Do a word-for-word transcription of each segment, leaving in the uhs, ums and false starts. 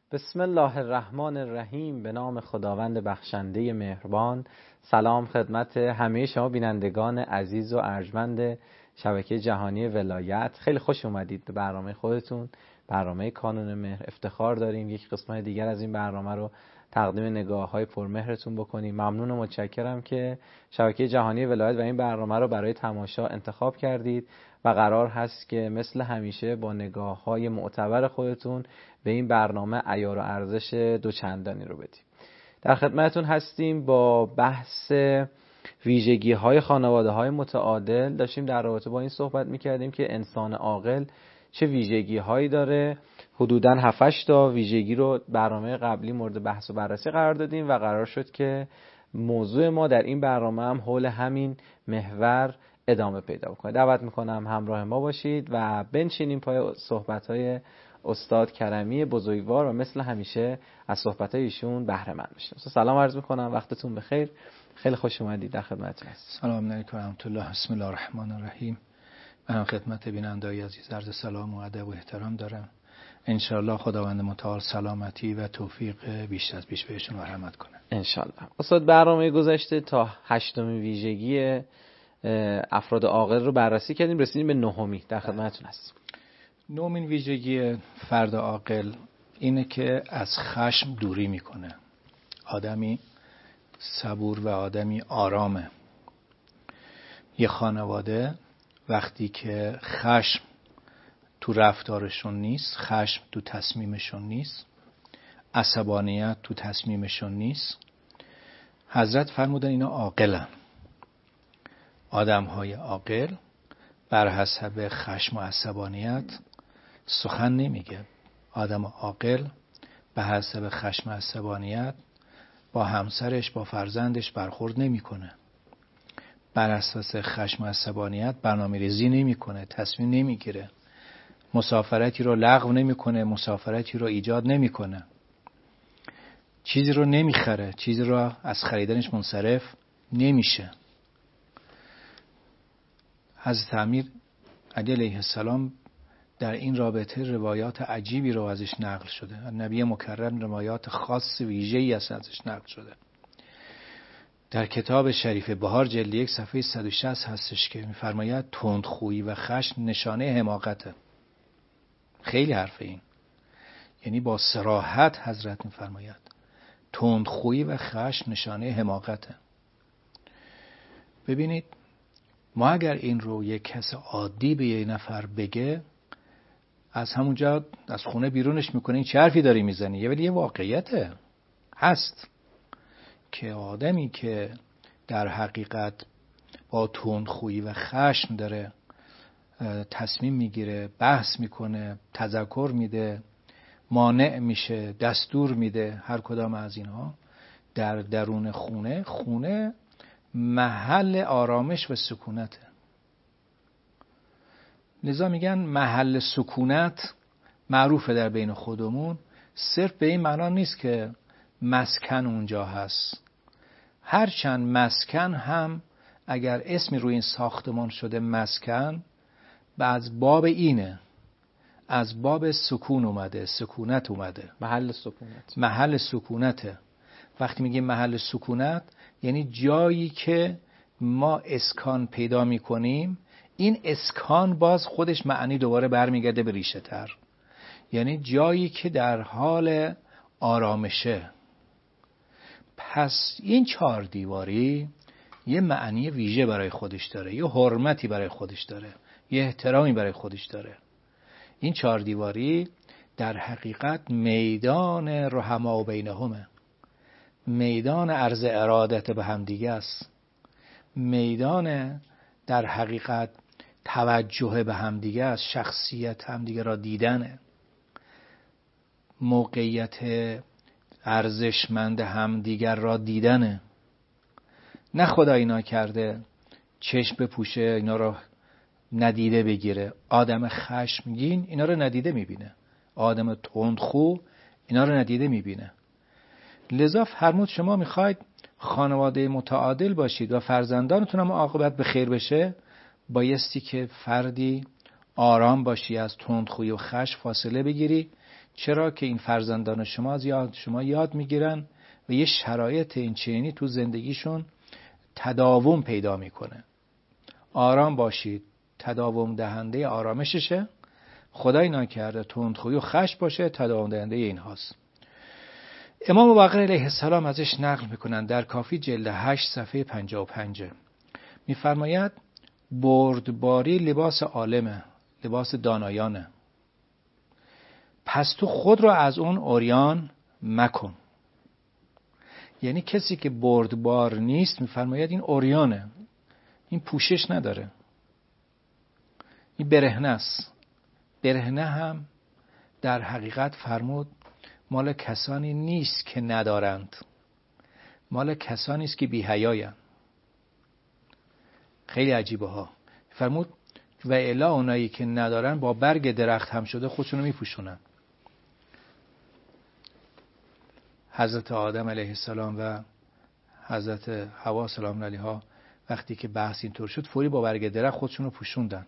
بسم الله الرحمن الرحیم. به نام خداوند بخشنده مهربان. سلام خدمت همه شما بینندگان عزیز و ارجمند شبکه جهانی ولایت. خیلی خوش اومدید به برنامه خودتون، برنامه کانون مهر. افتخار داریم یک قسمت دیگر از این برنامه رو تقدیم نگاه‌های پرمهرتون بکنیم. ممنون و متشکرم که شبکه جهانی ولایت و این برنامه رو برای تماشا انتخاب کردید و قرار هست که مثل همیشه با نگاه‌های معتبر خودتون به این برنامه عیار و ارزش دوچندانی رو بدیم. در خدمتتون هستیم با بحث ویژگی‌های خانواده‌های متعادل. داشتیم در رابطه با این صحبت می‌کردیم که انسان عاقل چه ویژگی‌هایی داره. حدوداً هفت هشت تا ویژگی رو برنامه قبلی مورد بحث و بررسی قرار دادیم و قرار شد که موضوع ما در این برنامه هم حول همین محور ادامه پیدا بکنه. دعوت می‌کنم همراه ما باشید و بنشینیم پای صحبت‌های استاد کرمی بزرگوار و مثل همیشه از صحبت‌های ایشون بهره مند بشیم. سلام عرض می‌کنم، وقتتون بخیر. خیلی خوش اومدید، در خدمتتون هستم. سلام علیکم و رحمت الله. بسم الله الرحمن الرحیم. من خدمت بینندگان عزیز عرض سلام و ادب و احترام دارم. ان شاء الله خداوند متعال سلامتی و توفیق بیش از بیش بهشون مرحمت کنه ان شاء الله. استاد برنامه گذشته تا هشتمین ویژگی افراد عاقل رو بررسی کردیم، رسیدیم به نهمی. در خدمتتون هستیم. نهمین ویژگی فرد عاقل اینه که از خشم دوری میکنه. آدمی صبور و آدمی آرامه. یه خانواده وقتی که خشم تو رفتارشون نیست، خشم تو تصمیمشون نیست، عصبانیت تو تصمیمشون نیست، حضرت فرمودن اینا عاقلن. آدم‌های عاقل بر حسب خشم و عصبانیت سخن نمیگه. آدم عاقل به حسب خشم و عصبانیت با همسرش با فرزندش برخورد نمیکنه. بر اساس خشم و عصبانیت برنامه‌ریزی نمیکنه، تصمیم نمیگیره، مسافرتی رو لغو نمیکنه، مسافرتی رو ایجاد نمیکنه، چیزی رو نمیخره، چیزی رو از خریدنش منصرف نمیشه. حضرت امیر علی علیه السلام در این رابطه روایات عجیبی رو ازش نقل شده. نبی مکرم روایات خاص ویژه‌ای ازش نقل شده. در کتاب شریف بهار جلد یک صفحه صد و شصت هستش که می‌فرماید تندخویی و خشم نشانه حماقته. خیلی حرفه این. یعنی با صراحت حضرت می‌فرماید تندخویی و خشم نشانه حماقته. ببینید ما اگر این رو یک کس عادی به یه نفر بگه، از همونجا از خونه بیرونش میکنه این چه حرفی داری میزنی. ولی یه واقعیته هست که آدمی که در حقیقت با تندخویی و خشم داره تصمیم میگیره، بحث میکنه، تذکر میده، مانع میشه، دستور میده، هر کدام از اینها در درون خونه، خونه محل آرامش و سکونته. لذا میگن محل سکونت معروفه در بین خودمون. صرف به این معنا نیست که مسکن اونجا هست. هرچند مسکن هم اگر اسمی روی این ساختمان شده مسکن، از باب اینه، از باب سکون اومده، سکونت اومده، محل سکونت، محل سکونته. وقتی میگیم محل سکونت یعنی جایی که ما اسکان پیدا میکنیم. این اسکان باز خودش معنی دوباره برمیگرده به ریشه تر، یعنی جایی که در حال آرامشه. پس این چهار دیواری یه معنی ویژه برای خودش داره، یه حرمتی برای خودش داره، یه احترامی برای خودش داره. این چهار دیواری در حقیقت میدان رحما بینهمه، میدان عرض ارادت به هم دیگه است، میدان در حقیقت توجه به هم دیگه است، شخصیت هم دیگه را دیدنه، موقعیت ارزشمند هم دیگر را دیدنه. نه خدا اینا کرده چشم بپوشه اینا را ندیده بگیره. آدم خشمگین اینا را ندیده میبینه، آدم تندخو اینا را ندیده میبینه. لذا فرمود شما میخواید خانواده متعادل باشید و فرزندانتون هم عاقبت به خیر بشه، بایستی که فردی آرام باشی، از تندخویی و خشم فاصله بگیری، چرا که این فرزندان شما از یاد شما یاد میگیرن و یه شرایط این چنینی تو زندگیشون تداوم پیدا میکنه. آرام باشید، تداوم دهنده آرامششه. خدای نکرده تندخویی و خشم باشه، تداوم دهنده این هاست. امام باقر علیه السلام ازش نقل میکنن در کافی جلد هشت صفحه پنجاه و پنج، میفرماید بردباری لباس عالمه، لباس دانایانه، پس تو خود رو از اون عریان مکن. یعنی کسی که بردبار نیست، میفرماید این عریانه، این پوشش نداره، این برهنه است. برهنه هم در حقیقت فرمود مال کسانی نیست که ندارند، مال کسانی است که بی‌حیایند. خیلی عجیبه ها. فرمود و الا اونایی که ندارن با برگ درخت هم شده خودشونو میپوشونن. حضرت آدم علیه السلام و حضرت حوا سلام علیها وقتی که بحث اینطور شد فوری با برگ درخت خودشونو پوشوندن.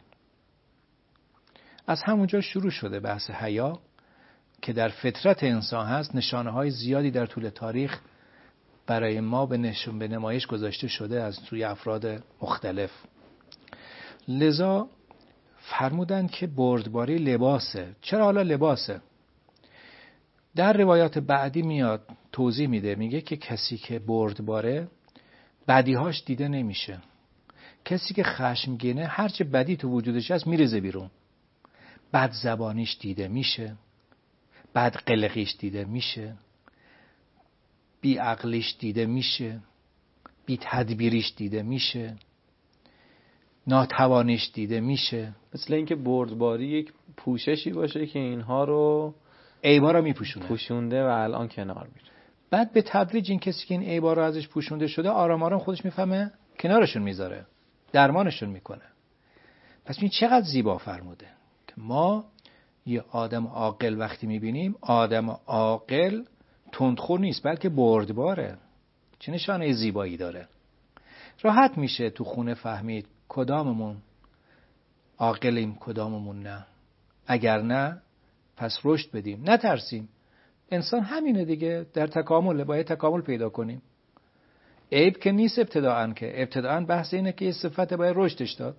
از همونجا شروع شده بحث حیا که در فطرت انسان هست. نشانه های زیادی در طول تاریخ برای ما به نشون به نمایش گذاشته شده از سوی افراد مختلف. لذا فرمودن که بردباری لباسه. چرا حالا لباسه؟ در روایات بعدی میاد توضیح میده، میگه که کسی که بردباره بدیهاش دیده نمیشه. کسی که خشمگینه هرچه بدی تو وجودش هست میرزه بیرون. بد زبانیش دیده میشه، بد قلقیش دیده میشه، بی عقلیش دیده میشه، بی تدبیریش دیده میشه، ناتوانیش دیده میشه. مثل اینکه بردباری یک پوششی باشه که اینها رو عیبا رو میپوشونه، پوشونده و الان کنار میره. بعد به تدریج این کسی که این عیبا رو ازش پوشونده شده آرام آرام خودش میفهمه کنارشون میذاره، درمانشون میکنه. پس این چقدر زیبا فرموده که ما یه آدم عاقل وقتی میبینیم، آدم عاقل تندخور نیست بلکه بردباره. چه نشانه زیبایی داره. راحت میشه تو خونه فهمید کداممون عاقلیم کداممون نه. اگر نه پس رشد بدیم، نترسیم. انسان همینه دیگه، در تکامل باید تکامل پیدا کنیم. عیب که نیست ابتداعاً، که ابتداعاً بحث اینه که یه صفت باید رشدش داد.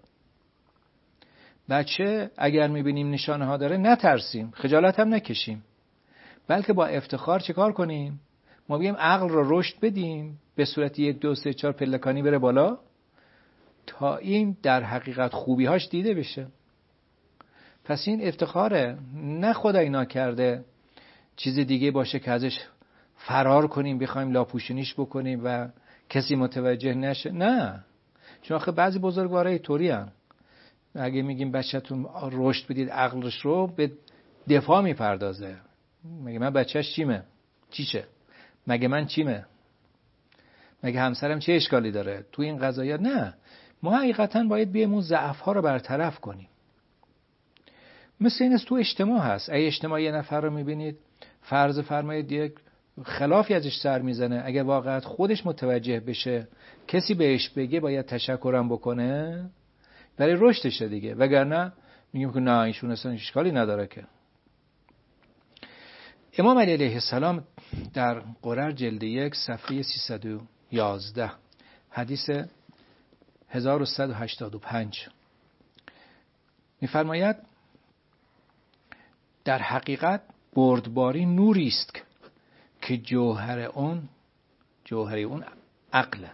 بچه اگر میبینیم نشانه ها داره نترسیم، خجالت هم نکشیم، بلکه با افتخار چیکار کنیم؟ ما بگیم عقل رو رشد بدیم به صورت یک دو سه چهار پلکانی بره بالا تا این در حقیقت خوبی هاش دیده بشه. پس این افتخاره، نه خدای ناکرده چیز دیگه باشه که ازش فرار کنیم، بخوایم لاپوشونیش بکنیم و کسی متوجه نشه. نه، چون آخه بعضی بزرگوارای طوری هستن اگه میگیم بچه‌تون رشد بدید عقلش رو، به دفاع میپردازه. مگه من بچه‌ش چیمه؟ چیشه؟ مگه من چیمه؟ مگه همسرم چه اشکالی داره تو این قضایا؟ نه، ما حقیقتا باید بیایم اون ضعف‌ها رو برطرف کنیم. مثل این است تو اجتماع هست. اگه اجتماع یه نفر رو میبینید فرض فرمایید یک خلافی ازش سر میزنه، اگه واقعا خودش متوجه بشه کسی بهش بگه باید تشکرم بکنه برای رشدشه دیگه، وگرنه میگیم که نه ایشون اصلا اشکالی نداره. که امام علی علیه السلام در قرر جلد یک صفحه سیصد و یازده حدیث هزار و صد و هشتاد و پنج میفرماید در حقیقت بردباری نوری است که جوهر اون جوهر اون عقله.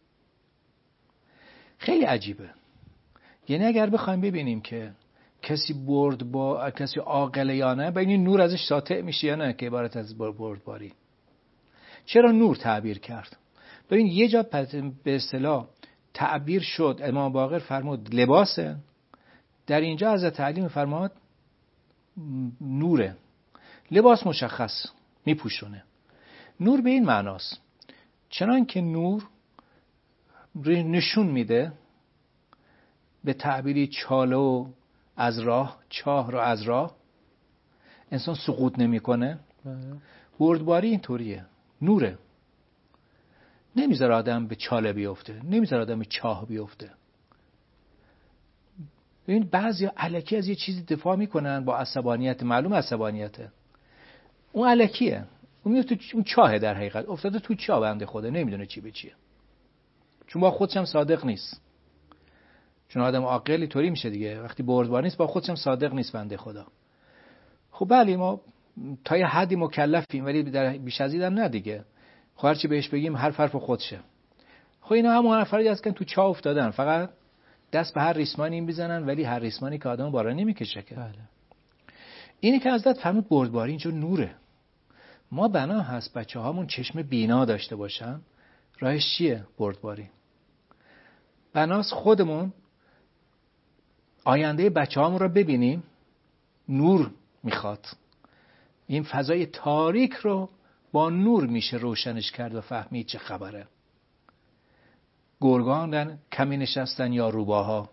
خیلی عجیبه. یعنی اگر بخوایم ببینیم که کسی برد با کسی عاقله یا نه، ببینید نور ازش ساطع میشه یا نه که عبارت از بردباری. چرا نور تعبیر کرد؟ ببین یه جا به اصطلاح تعبیر شد امام باقر فرمود لباسه، در اینجا حضرت علی میفرماد نوره. لباس مشخص میپوشونه. نور به این معناست چنان که نور نشون میده، به تعبیری چاله و از راه، چاه رو از راه، انسان سقوط نمیکنه. بردباری اینطوریه، نوره، نمیذاره آدم به چاله بیفته، نمیذاره آدم به چاه بیفته. ببین بعضیا الکی از یه چیزی دفاع میکنن با عصبانیت، معلوم عصبانیته، اون الکیه، اون میاد تو اون چاهه، در حقیقت افتاده تو چاه بنده خدا، نمیدونه چی به چیه، چون با خودش هم صادق نیست. چون آدم عاقلی طوری میشه دیگه، وقتی بردبار نیست با خودش هم صادق نیست بنده خدا. خب بله ما تا یه حدی مکلفیم، ولی در بیش از این نه دیگه. خب هر چی بهش بگیم هر حرف خودشه. خب اینا همون نفری هستن تو چاه افتادن، فقط دست به هر ریسمانی میزنن، ولی هر ریسمانی که آدمو بالا نمیکشه که. بله. اینی که حضرت فرمود بردباری اینجا نوره. ما بنا هست بچه‌هامون چشم بینا داشته باشن. راهش چیه بردباری؟ بناست خودمون آینده بچه‌هامون رو ببینیم. نور میخواد. این فضای تاریک رو با نور میشه روشنش کرد و فهمید چه خبره. گرگان کمی نشستن یا روباها.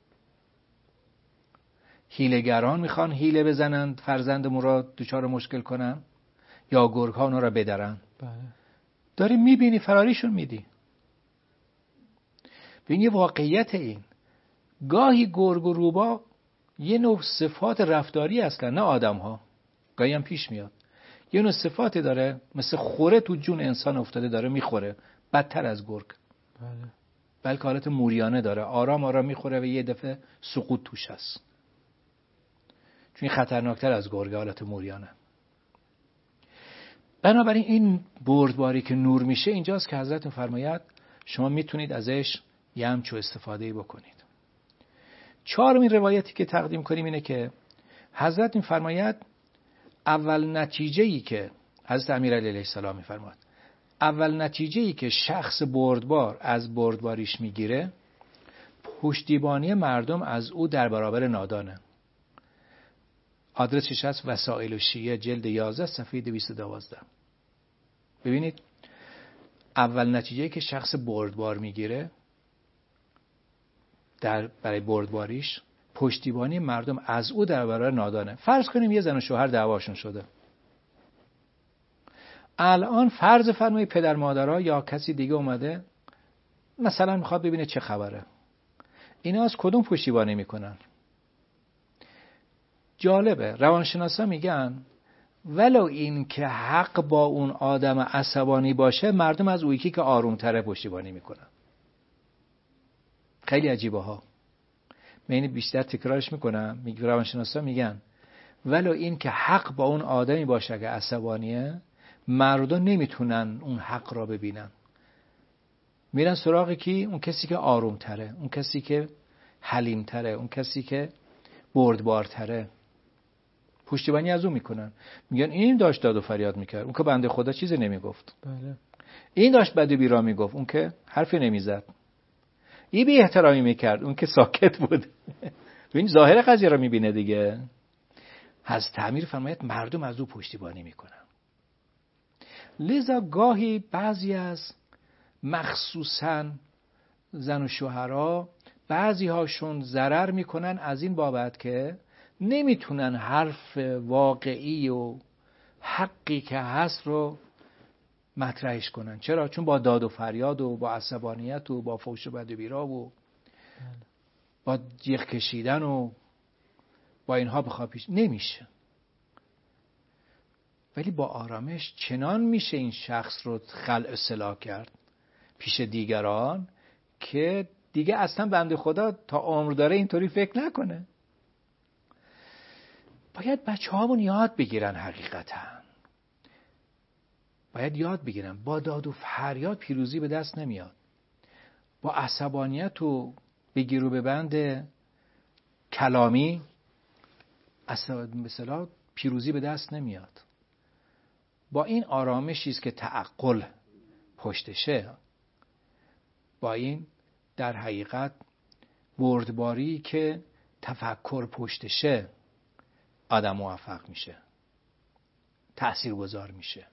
حیله‌گران میخوان حیله بزنن فرزندمون را دچار مشکل کنن یا گرگ‌ها اونا را بدرن. بله. داری میبینی فراریشون میدی. ببین یه واقعیت این. گاهی گرگ و روباه یه نوع صفات رفتاری هستن، نه آدم ها. گاهی هم پیش میاد یه نوع صفاتی داره، مثل خوره تو جون انسان افتاده داره میخوره، بدتر از گرگ. بله. بلکه حالت موریانه داره، آرام آرام میخوره و یه دفعه سقوط توش هست، چون این خطرناکتر از گرگ حالت موریانه. بنابراین این بردباری که نور میشه اینجاست که حضرت فرماید شما میتونید ازش یه همچو استفاده بکنید. چهارمین روایتی که تقدیم کنیم اینه که حضرت میفرماید اول نتیجه‌ای که حضرت امیرعلی علیه السلام میفرماید اول نتیجه‌ای که شخص بردبار از بردباریش میگیره پشتیبانی مردم از او در برابر نادانه. آدرسش هست وسائل الشیعه جلد یازده صفحه دویست و دوازده. ببینید اول نتیجه‌ای که شخص بردبار میگیره در برای بردباریش پشتیبانی مردم از او در برابر نادانه. فرض کنیم یه زن و شوهر دعواشون شده. الان فرض فرمایید پدر مادرها یا کسی دیگه اومده مثلا میخواد ببینه چه خبره. اینا از کدوم پشتیبانی میکنن؟ جالبه روانشناسا میگن ولو این که حق با اون آدم عصبانی باشه مردم از اون یکی که آرومتره پشتیبانی میکنن. خیلی عجیبه ها. من اینو بیشتر تکرارش میکنم. میگه روانشناسا میگن ولو این که حق با اون آدمی باشه که عصبانیه مردم نمیتونن اون حق را ببینن. میرن سراغ کی؟ اون کسی که آرومتره، اون کسی که حلیمتره، اون کسی که بردبارتره. پشتیبانی از اون میکنن. میگن این داشت داد و فریاد میکرد، اون که بنده خدا چیزی نمیگفت. بله. این داشت بد و بیرا میگفت، اون که حرفی نمیزد. این بی احترامی میکرد، اون که ساکت بود. این ظاهر قضیه را میبینه دیگه. حضرت امیر فرماید مردم از او پشتیبانی میکنن. لذا گاهی بعضی از مخصوصاً زن و شوهرها بعضی هاشون ضرر میکنن از این بابت که نمیتونن حرف واقعی و حقی که هست رو مطرحش کنن. چرا؟ چون با داد و فریاد و با عصبانیت و با فحش و بد و بیرا و با جیغ کشیدن و با اینها بخواه پیش نمیشه. ولی با آرامش چنان میشه این شخص رو خلع اصلاح کرد پیش دیگران که دیگه اصلا بنده خدا تا عمر داره اینطوری فکر نکنه. باید بچه هامون یاد بگیرن، حقیقتا باید یاد بگیرن با داد و فریاد پیروزی به دست نمیاد. با عصبانیت و بگیر و ببند کلامی مثلا پیروزی به دست نمیاد. با این آرامشی است که تعقل پشتشه، با این در حقیقت بردباری که تفکر پشتشه آدم موفق میشه، تأثیرگذار میشه.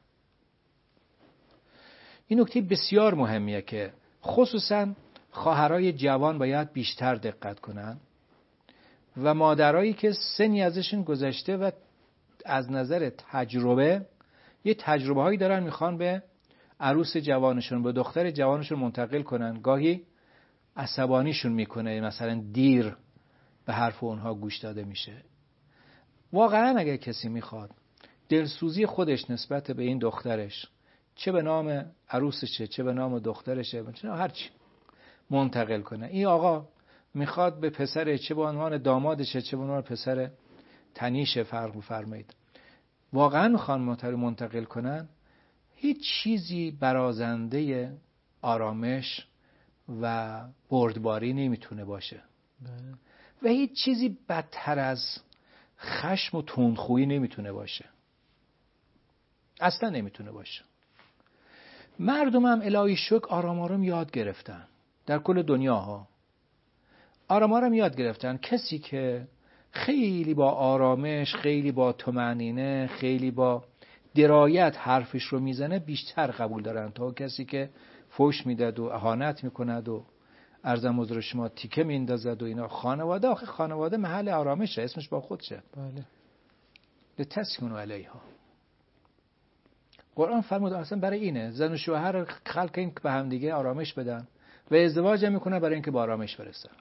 این نکته بسیار مهمیه که خصوصا خواهرای جوان باید بیشتر دقت کنن و مادرایی که سنی ازشون گذشته و از نظر تجربه یه تجربه هایی دارن میخوان به عروس جوانشون، به دختر جوانشون منتقل کنن. گاهی عصبانیشون میکنه، مثلا دیر به حرف اونها گوش داده میشه. واقعا اگر کسی میخواد دلسوزی خودش نسبت به این دخترش، چه به نام عروسشه چه به نام دخترشه، چه هرچی منتقل کنه. این آقا میخواد به پسر چه به عنوان دامادشه چه به عنوان پسر تنیشه فرق فرمایید، واقعا میخوان منتقل کنن، هیچ چیزی برازنده آرامش و بردباری نمیتونه باشه بله. و هیچ چیزی بدتر از خشم و تندخویی نمیتونه باشه، اصلا نمیتونه باشه. مردم هم الهی شکر آرام آرام یاد گرفتن، در کل دنیا ها آرام آرام یاد گرفتن. کسی که خیلی با آرامش، خیلی با طمأنینه، خیلی با درایت حرفش رو میزنه بیشتر قبول دارن تا کسی که فوش میداد و اهانت میکند و عرضم حضور شما تیکه میندازد و اینا. خانواده آخه خانواده محل آرامشه، اسمش با خودشه. بله. لتسکنوا علیها. قرآن فرمود اصلا برای اینه زن و شوهر خلق این به هم دیگه آرامش بدن و ازدواج میکنه برای اینکه با آرامش برسن.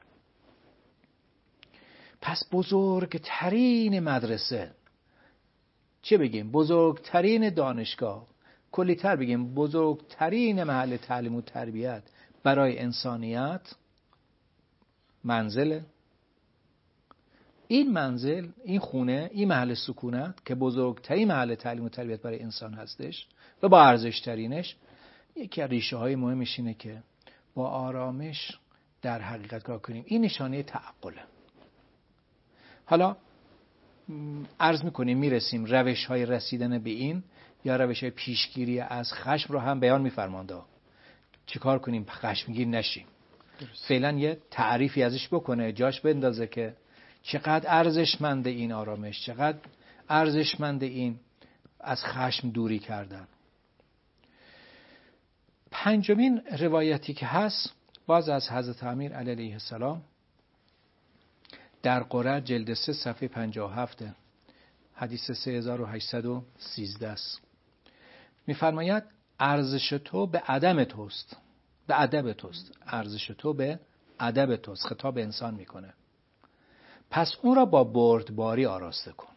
پس بزرگترین مدرسه، چه بگیم بزرگترین دانشگاه، کلی‌تر بگیم بزرگترین محل تعلیم و تربیت برای انسانیت منزل. این منزل، این خونه، این محل سکونت که بزرگترین محل تعلیم و تربیت برای انسان هستش و با ارزش ترینش، یکی از ریشه های مهمش اینه که با آرامش در حقیقت کار کنیم. این نشانه تعقله. حالا عرض میکنیم میرسیم روش های رسیدن به این یا روش های پیشگیری از خشم رو هم بیان میفرمانده. چیکار کنیم خشمگین نشیم؟ فعلا یه تعریفی ازش بکنه، جاش بندازه که چقدر ارزشمند این آرامش، چقدر ارزشمند این از خشم دوری کردن. پنجمین روایتی که هست باز از حضرت امیر علیه السلام در قرآن جلد سه صفحه پنجاه و هفت، حدیث سه هزار و هشتصد و سیزده است. می‌فرماید ارزش تو به عدم توست، به ادب توست. ارزش تو به ادب توست. خطاب به انسان میکنه. پس اون را با بردباری آراسته کن.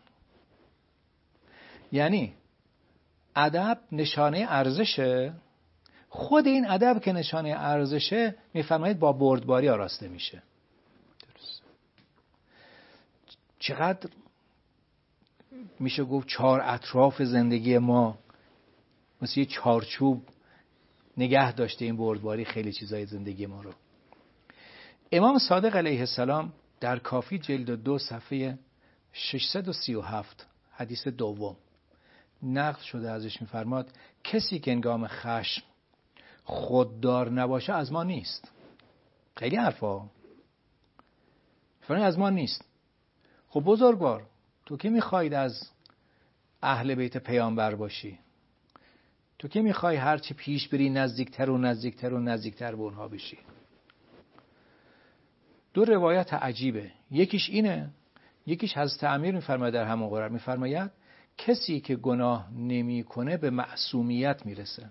یعنی ادب نشانه ارزشه، خود این ادب که نشانه ارزشه میفرمایید با بردباری آراسته میشه. درست. چقدر میشه گفت چهار اطراف زندگی ما مثل یه چارچوب نگه داشته این بردباری خیلی چیزای زندگی ما رو. امام صادق علیه السلام در کافی جلد دو صفحه ششصد و سی و هفت حدیث دوم نقل شده ازش میفرماد کسی که هنگام خشم خوددار نباشه از ما نیست. خیلی حرفا فرنه از ما نیست. خب بزرگوار تو که میخواید از اهل بیت پیامبر باشی، تو که میخوای هرچی پیش بری نزدیکتر و نزدیکتر و نزدیکتر به اونها بشی. دو روایت عجیبه. یکیش اینه، یکیش حضرت امیر میفرماید در همون قرآن میفرماید کسی که گناه نمیکنه به معصومیت میرسه.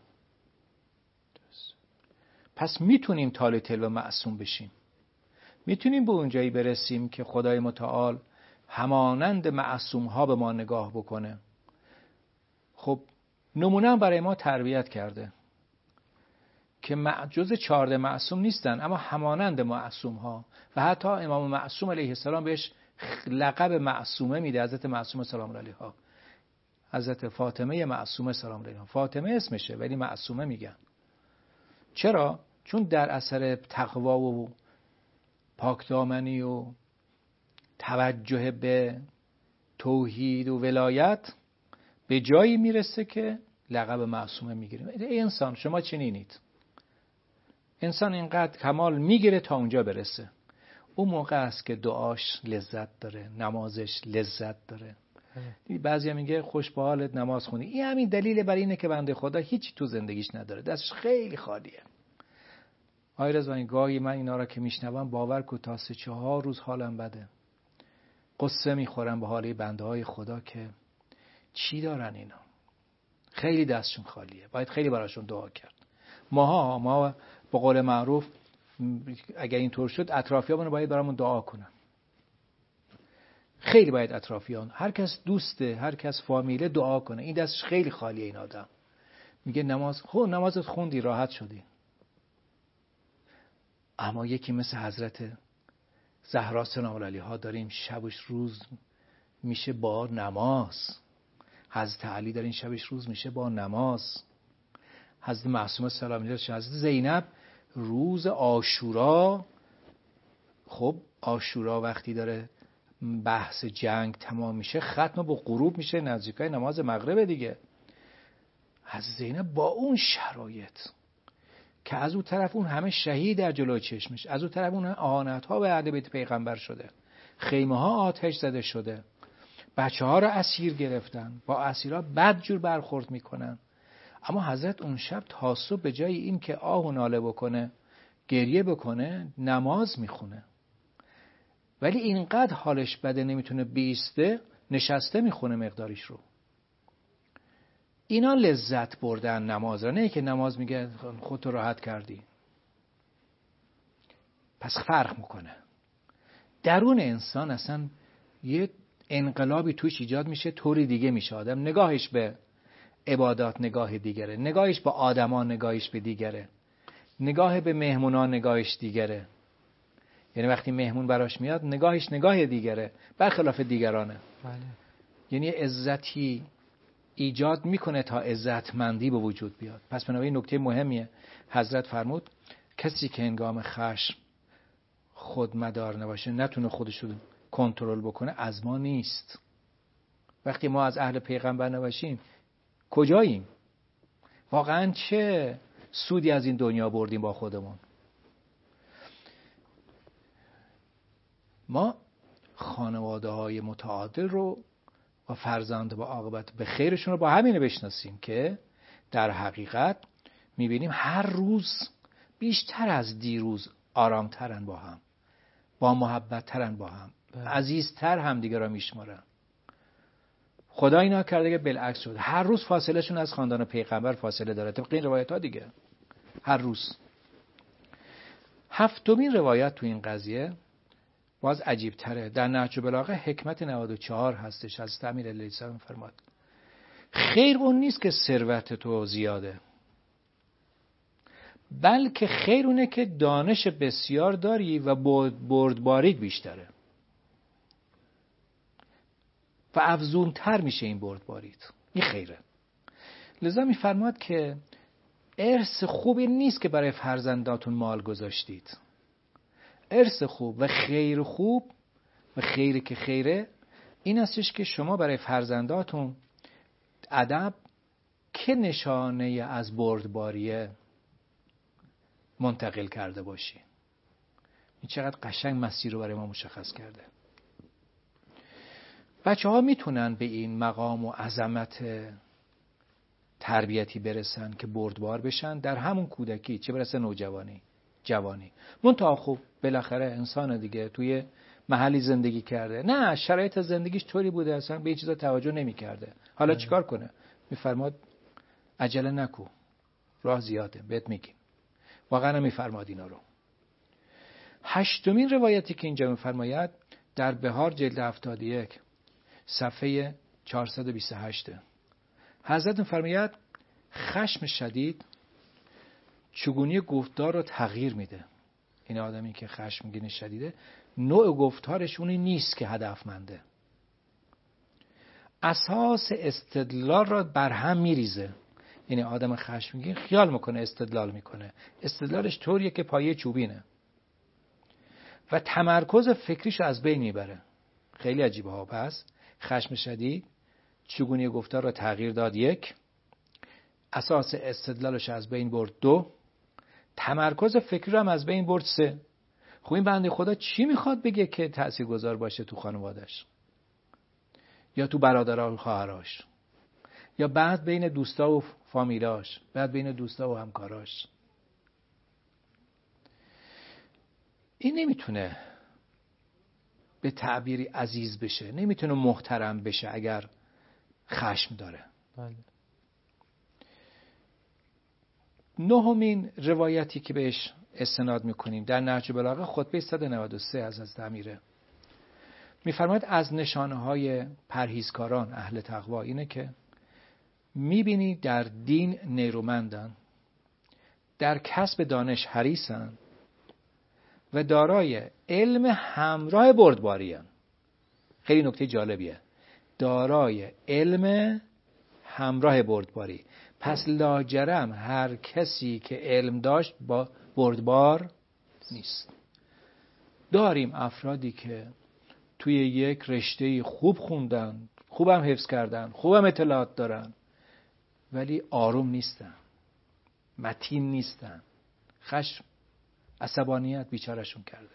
پس میتونیم تال تل و معصوم بشیم. میتونیم به اونجایی برسیم که خدای متعال همانند معصوم ها به ما نگاه بکنه. خب نمونه برای ما تربیت کرده که جز چهارده معصوم نیستن اما همانند معصوم ها و حتی امام معصوم علیه السلام بهش لقب معصومه میده. حضرت معصومه سلام علیها، حضرت فاطمه معصومه سلام علیها. فاطمه اسمشه ولی معصومه میگن. چرا؟ چون در اثر تقوا و پاکدامنی و توجه به توحید و ولایت به جایی میرسه که لقب معصومه میگیریم. ای انسان شما چنینید. انسان اینقدر کمال میگیره تا اونجا برسه. اون موقع است که دعاش لذت داره، نمازش لذت داره. بعضیا میگه خوش به حالت نماز خونی. این همین دلیل بر اینه که بنده خدا هیچی تو زندگیش نداره، دستش خیلی خالیه. آقای رضوانی گاهی من اینا را که میشنوم باور کن تا سه چهار روز حالم بده. قصه میخورم به حال بنده های خدا که چی دارن اینا، خیلی دستشون خالیه، باید خیلی براشون دعا کرد. ماها ما به قول معروف اگر اینطور شد اطرافیامون باید برامون دعا کنن. خیلی باید اطرافیان، هر کس دوسته، هر کس فامیله دعا کنه. این دستش خیلی خالیه این آدم. میگه نماز خب نمازت خوندی راحت شدی. اما یکی مثل حضرت زهرا سلام علیها داریم شبش روز میشه با نماز. حضرت علی داریم شبش روز میشه با نماز. حضرت معصومه سلام علیها، حضرت زینب روز عاشورا، خب عاشورا وقتی داره بحث جنگ تمام میشه ختم با غروب میشه نزدیکای نماز مغرب دیگه. حضرت زینب با اون شرایط که از اون طرف اون همه شهید در جلوی چشمش، از اون طرف اون اهانت ها به اهل بیت پیغمبر شده، خیمه ها آتش زده شده، بچه ها رو اسیر گرفتن، با اسیرها بدجور برخورد میکنن، اما حضرت اون شب تا صبح به جای این که آه و ناله بکنه گریه بکنه نماز میخونه. ولی اینقدر حالش بده نمیتونه بیسته، نشسته میخونه مقداریش رو. اینا لذت بردن نماز را، نه که نماز میگه خودتو راحت کردی. پس فرق میکنه. درون انسان اصلا یه انقلابی توش ایجاد میشه، طوری دیگه میشه آدم. نگاهش به عبادات نگاه دیگره، نگاهش به آدمان نگاهش به دیگره، نگاه به مهمونان نگاهش دیگره. یعنی وقتی مهمون براش میاد نگاهش نگاه دیگره برخلاف دیگرانه. بله. یعنی عزتی ایجاد میکنه تا عزتمندی به وجود بیاد. پس بنابراین نکته مهمیه. حضرت فرمود کسی که هنگام خشم خودمدار نباشه، نتونه خودش رو کنترل بکنه، از ما نیست. وقتی ما از اهل پیغمبر نباشیم کجاییم؟ واقعا چه سودی از این دنیا بردیم با خودمون؟ ما خانواده های متعادل رو و فرزند با عاقبت به خیرشون رو با همینه بشناسیم که در حقیقت میبینیم هر روز بیشتر از دیروز آرامترن، با هم با محبت ترن، با هم عزیزتر هم دیگه را میشمارن. خدا اینا کرده که بالعکس شد. هر روز فاصله شون از خاندان پیغمبر فاصله داره طبق این روایت ها دیگه. هر روز. هفتمین روایت تو این قضیه باز عجیب تره. در نهج البلاغه حکمت نود و چهار هستش. از امیرالمؤمنین سلام فرماد خیر اون نیست که ثروت تو زیاده، بلکه خیر اونه که دانش بسیار داری و بردباریت بیشتره و افزونتر میشه این بردباریت. این خیره. لذا میفرماد که ارث خوبی نیست که برای فرزنداتون مال گذاشتید. ارث خوب و خیر خوب و خیری که خیره این هستش که شما برای فرزنداتون ادب که نشانه از بردباریه منتقل کرده باشی. این چقدر قشنگ مسیر رو برای ما مشخص کرده. بچه ها میتونن به این مقام و عظمت تربیتی برسن که بردبار بشن در همون کودکی، چه برسه نوجوانی، جوانی. منتها خب بالاخره انسان دیگه توی محلی زندگی کرده، نه شرایط زندگیش طوری بوده اصلا به این چیزا توجه نمی کرده. حالا چیکار کنه؟ میفرماد عجله نکو، راه زیاده، بهت میگیم. واقعا میفرماد اینا رو. هشتمین روایتی که اینجا میفرماید در بهار جلد هفتاد و یک صفحه چهارصد و بیست و هشت حضرت میفرماید خشم شدید چگونی گفتار رو تغییر میده. این آدمی که خشمگین شدیده نوع گفتارش اونی نیست که هدفمنده. اساس استدلال را برهم میریزه. یعنی آدم خشمگین خیال میکنه استدلال میکنه، استدلالش طوریه که پایه چوبینه و تمرکز فکریشو از بین میبره. خیلی عجیبه ها. پس خشم شدید چگونی گفتار را تغییر داد، یک. اساس استدلالش از بین برد، دو. تمرکز فکری رو هم از بین برد، سه. خب این بنده خدا چی میخواد بگه که تاثیرگذار باشه تو خانواده‌اش یا تو برادران و خواهراش یا بعد بین دوستا و فامیلاش، بعد بین دوستا و همکاراش؟ این نمیتونه به تعبیری عزیز بشه، نمیتونه محترم بشه اگر خشم داره. بله. نهمین روایتی که بهش استناد میکنیم در نهج البلاغه خطبه صد و نود و سه از حضرت امیره. میفرماید از نشانه های پرهیزکاران اهل تقوا اینه که میبینی در دین نیرومندن، در کسب دانش حریصن و دارای علم همراه بردباری هن. خیلی نکته جالبیه، دارای علم همراه بردباری. پس لاجرم هر کسی که علم داشت با بردبار نیست. داریم افرادی که توی یک رشته خوب خوندن، خوبم حفظ کردن، خوبم اطلاعات دارن، ولی آروم نیستن، متین نیستن، خشم، عصبانیت بیچارشون کرده.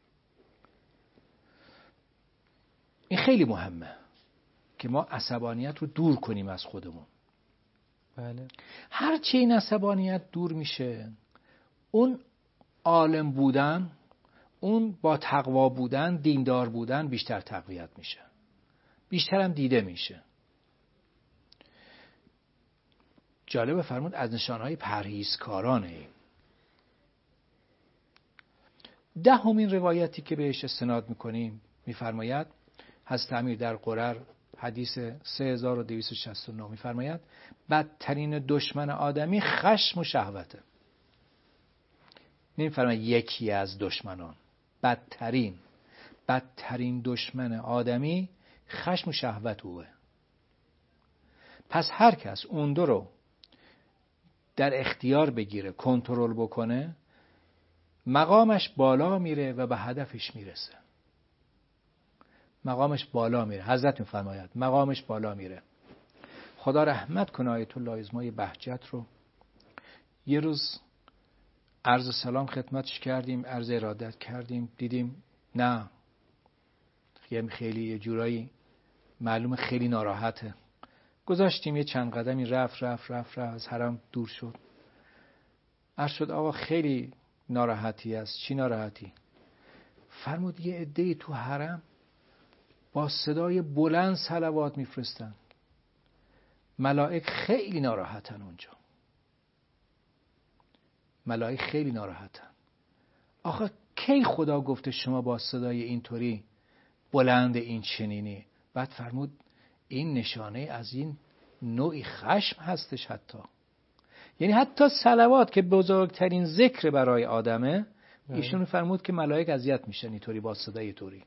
این خیلی مهمه که ما عصبانیت رو دور کنیم از خودمون. بله. هرچی این عصبانیت دور میشه، اون عالم بودن، اون با تقوا بودن، دیندار بودن بیشتر تقویت میشه، بیشتر هم دیده میشه. جالب فرمود از نشانهای پرهیزکارانه این. دهمین روایتی که بهش استناد میکنیم میفرماید حضرت امیر در قرر حدیث سه هزار و دویست و شصت و نه میفرماید بدترین دشمن آدمی خشم و شهوته. نمیفرماید یکی از دشمنان، بدترین بدترین دشمن آدمی خشم و شهوت اوه. پس هر کس اون دو رو در اختیار بگیره، کنترل بکنه، مقامش بالا میره و به هدفش میرسه. مقامش بالا میره. حضرت میفرماید مقامش بالا میره. خدا رحمت کنه آیت الله ازمای بهجت رو. یه روز عرض سلام خدمتش کردیم، عرض ارادت کردیم، دیدیم نه خیلی یه جورایی معلومه خیلی ناراحته. گذاشتیم یه چند قدمی، رفت رفت رفت رفت از حرم دور شد. عرض شد آقا خیلی ناراحتی است. چی ناراحتی؟ فرمود یه عده‌ای تو حرم با صدای بلند صلوات میفرستن، ملائک خیلی ناراحتن اونجا، ملائک خیلی ناراحتن. آخه کی خدا گفته شما با صدای اینطوری بلند این چنینی؟ بعد فرمود این نشانه از این نوعی خشم هستش. حتی یعنی حتی صلوات که بزرگترین ذکر برای آدمه، ایشون فرمود که ملائک اذیت میشن اینطوری با صدای طوری.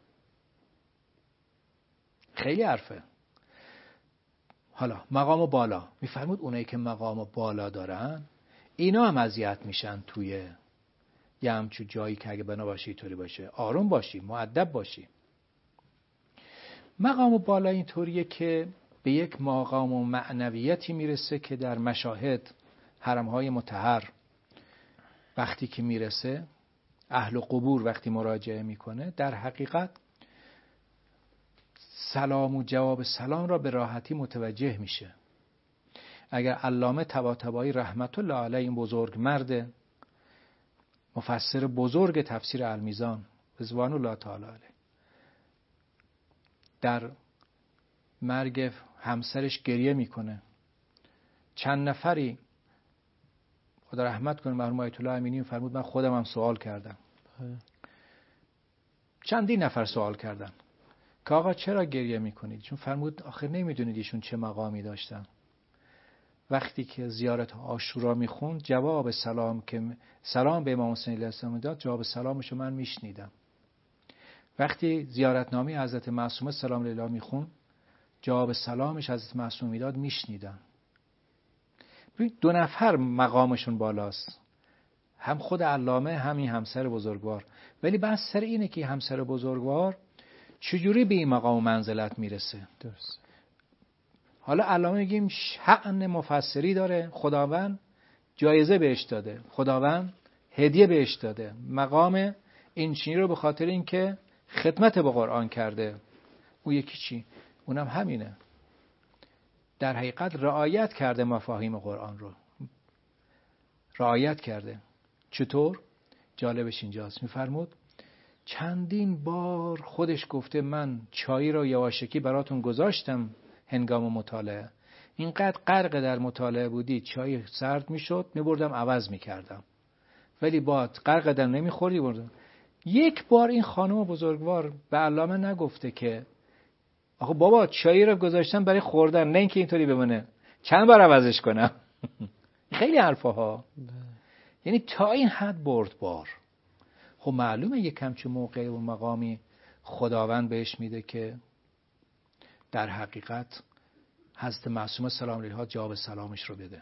خیلی حرفه. حالا مقام بالا میفرمود اونایی که مقام بالا دارن اینا هم اذیت میشن توی یه همچو جایی که اگه بنا باشه اینطوری باشه. آروم باشی، مؤدب باشی. مقام بالا اینطوریه که به یک مقام و معنویتی میرسه که در مشاهد حرمهای مطهر وقتی که میرسه، اهل قبور وقتی مراجعه میکنه، در حقیقت سلام و جواب سلام را به راحتی متوجه میشه. اگر علامه طباطبایی رحمت الله علیه، این بزرگ مرد مفسر بزرگ تفسیر المیزان رضوان الله تعالی علیه، در مرگ همسرش گریه میکنه، چند نفری خدا رحمت کنه مرحوم آیت الله امینی فرمود من خودم هم سوال کردم، چندین نفر سوال کردن که آقا چرا گریه میکنید؟ چون فرمود آخه نمیدونید ایشون چه مقامی داشتن. وقتی که زیارت عاشورا میخوند جواب سلام که سلام به امام حسین علیه السلام داد، جواب سلامشو من میشنیدم. وقتی زیارتنامه حضرت معصومه سلام الله میخوند، جواب سلامش حضرت معصومه داد میشنیدم. دو نفر مقامشون بالاست، هم خود علامه همین همسر بزرگوار. ولی بحث سر اینه که همسر بزرگوار چجوری به این مقام و منزلت میرسه. درست. حالا علامه میگیم شأن مفسری داره، خداوند جایزه بهش داده، خداوند هدیه بهش داده، مقام اینچینی رو به خاطر اینکه خدمت به قرآن کرده. اون یکی چی؟ اونم همینه، در حقیقت رعایت کرده مفاهیم قرآن رو، رعایت کرده. چطور؟ جالبش اینجاست. میفرمود چندین بار خودش گفته من چای رو یواشکی براتون گذاشتم هنگام مطالعه، اینقدر غرق در مطالعه بودی چای سرد میشد میبردم عوض میکردم، ولی با غرق در نمیخوردی بردم. یک بار این خانم بزرگوار به علامه نگفته که آخه بابا چایی رو گذاشتم برای خوردن، نه اینکه اینطوری بمونه، چند بار عوضش کنم؟ خیلی حرفا ها. یعنی تا این حد بردبار. خب معلومه یک همچین موقعی و مقامی خداوند بهش میده که در حقیقت حضرت معصومه سلام علیها جواب سلامش رو بده.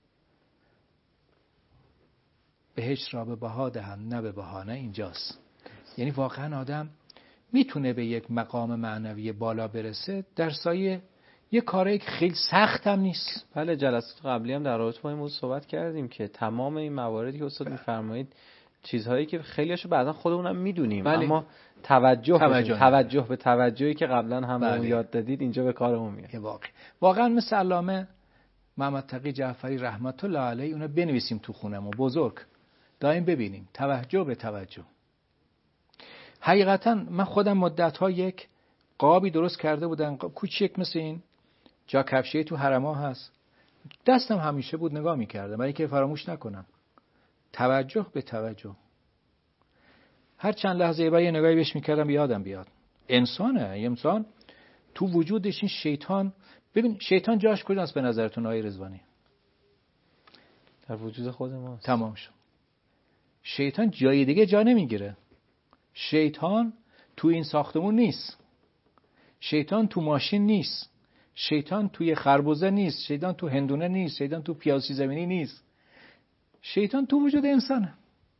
بهشت را به بها دهن نه به بهانه، اینجاست. یعنی واقعا آدم میتونه به یک مقام معنوی بالا برسه در سایه یه کاری که خیلی سخت هم نیست. بله، جلسات قبلی هم در رابطه با این موضوع صحبت کردیم که تمام این مواردی که استاد میفرمایید چیزهایی که خیلیاشو بعضا خودمونم میدونیم، بله. اما توجه توجه, توجه به توجهی که قبلا هم بله. اون یاد دادید اینجا به کارمون میاد. واقعا واقعا مثل علامه محمد تقی جعفری رحمت الله علیه اونا بنویسیم تو خونمون بزرگ، دائم ببینیم توجه به توجه. حقیقتا من خودم مدت‌ها یک قابی درست کرده بودم، کوچیک مثل این جا کفشی تو حرما هست، دستم همیشه بود نگاه می‌کردم برای اینکه فراموش نکنم. توجه به توجه. هر چند لحظه بعد یه نگاهی بهش می‌کردم یادم بیاد. انسانه، انسان تو وجودش این شیطان، ببین شیطان جاش کجاست به نظرتون آقای رضوانی؟ در وجود خود ماست. تمام شد. شیطان جای دیگه جا نمیگیره. شیطان تو این ساختمون نیست. شیطان تو ماشین نیست. شیطان توی خربزه نیست. شیطان تو هندونه نیست. شیطان تو پیاسی زمینی نیست. شیطان تو وجود انسانه.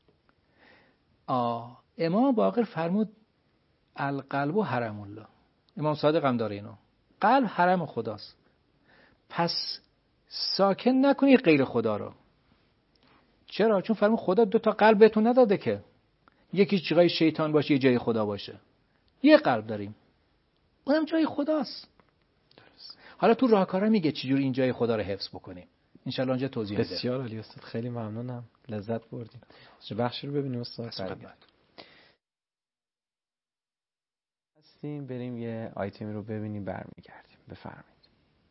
آه امام باقر فرمود القلب و حرم الله. امام صادق هم داره اینو. قلب حرم خداست. پس ساکن نکنید غیر خدا رو. چرا؟ چون فرمود خدا دو تا قلب بهتون نداده که یکی جای شیطان باشه یه جای خدا باشه. یه قلب داریم، اونم جای خداست. درست. حالا تو راهکارا میگه چجوری این جای خدا رو حفظ بکنیم. انشالله اونجا توضیح بده. بسیار عالی استاد، خیلی ممنونم، لذت بردیم. چه بخشی رو ببینیم استاد؟ هستیم بریم یه آیتمی رو ببینیم برمیگردیم. بفرمایید.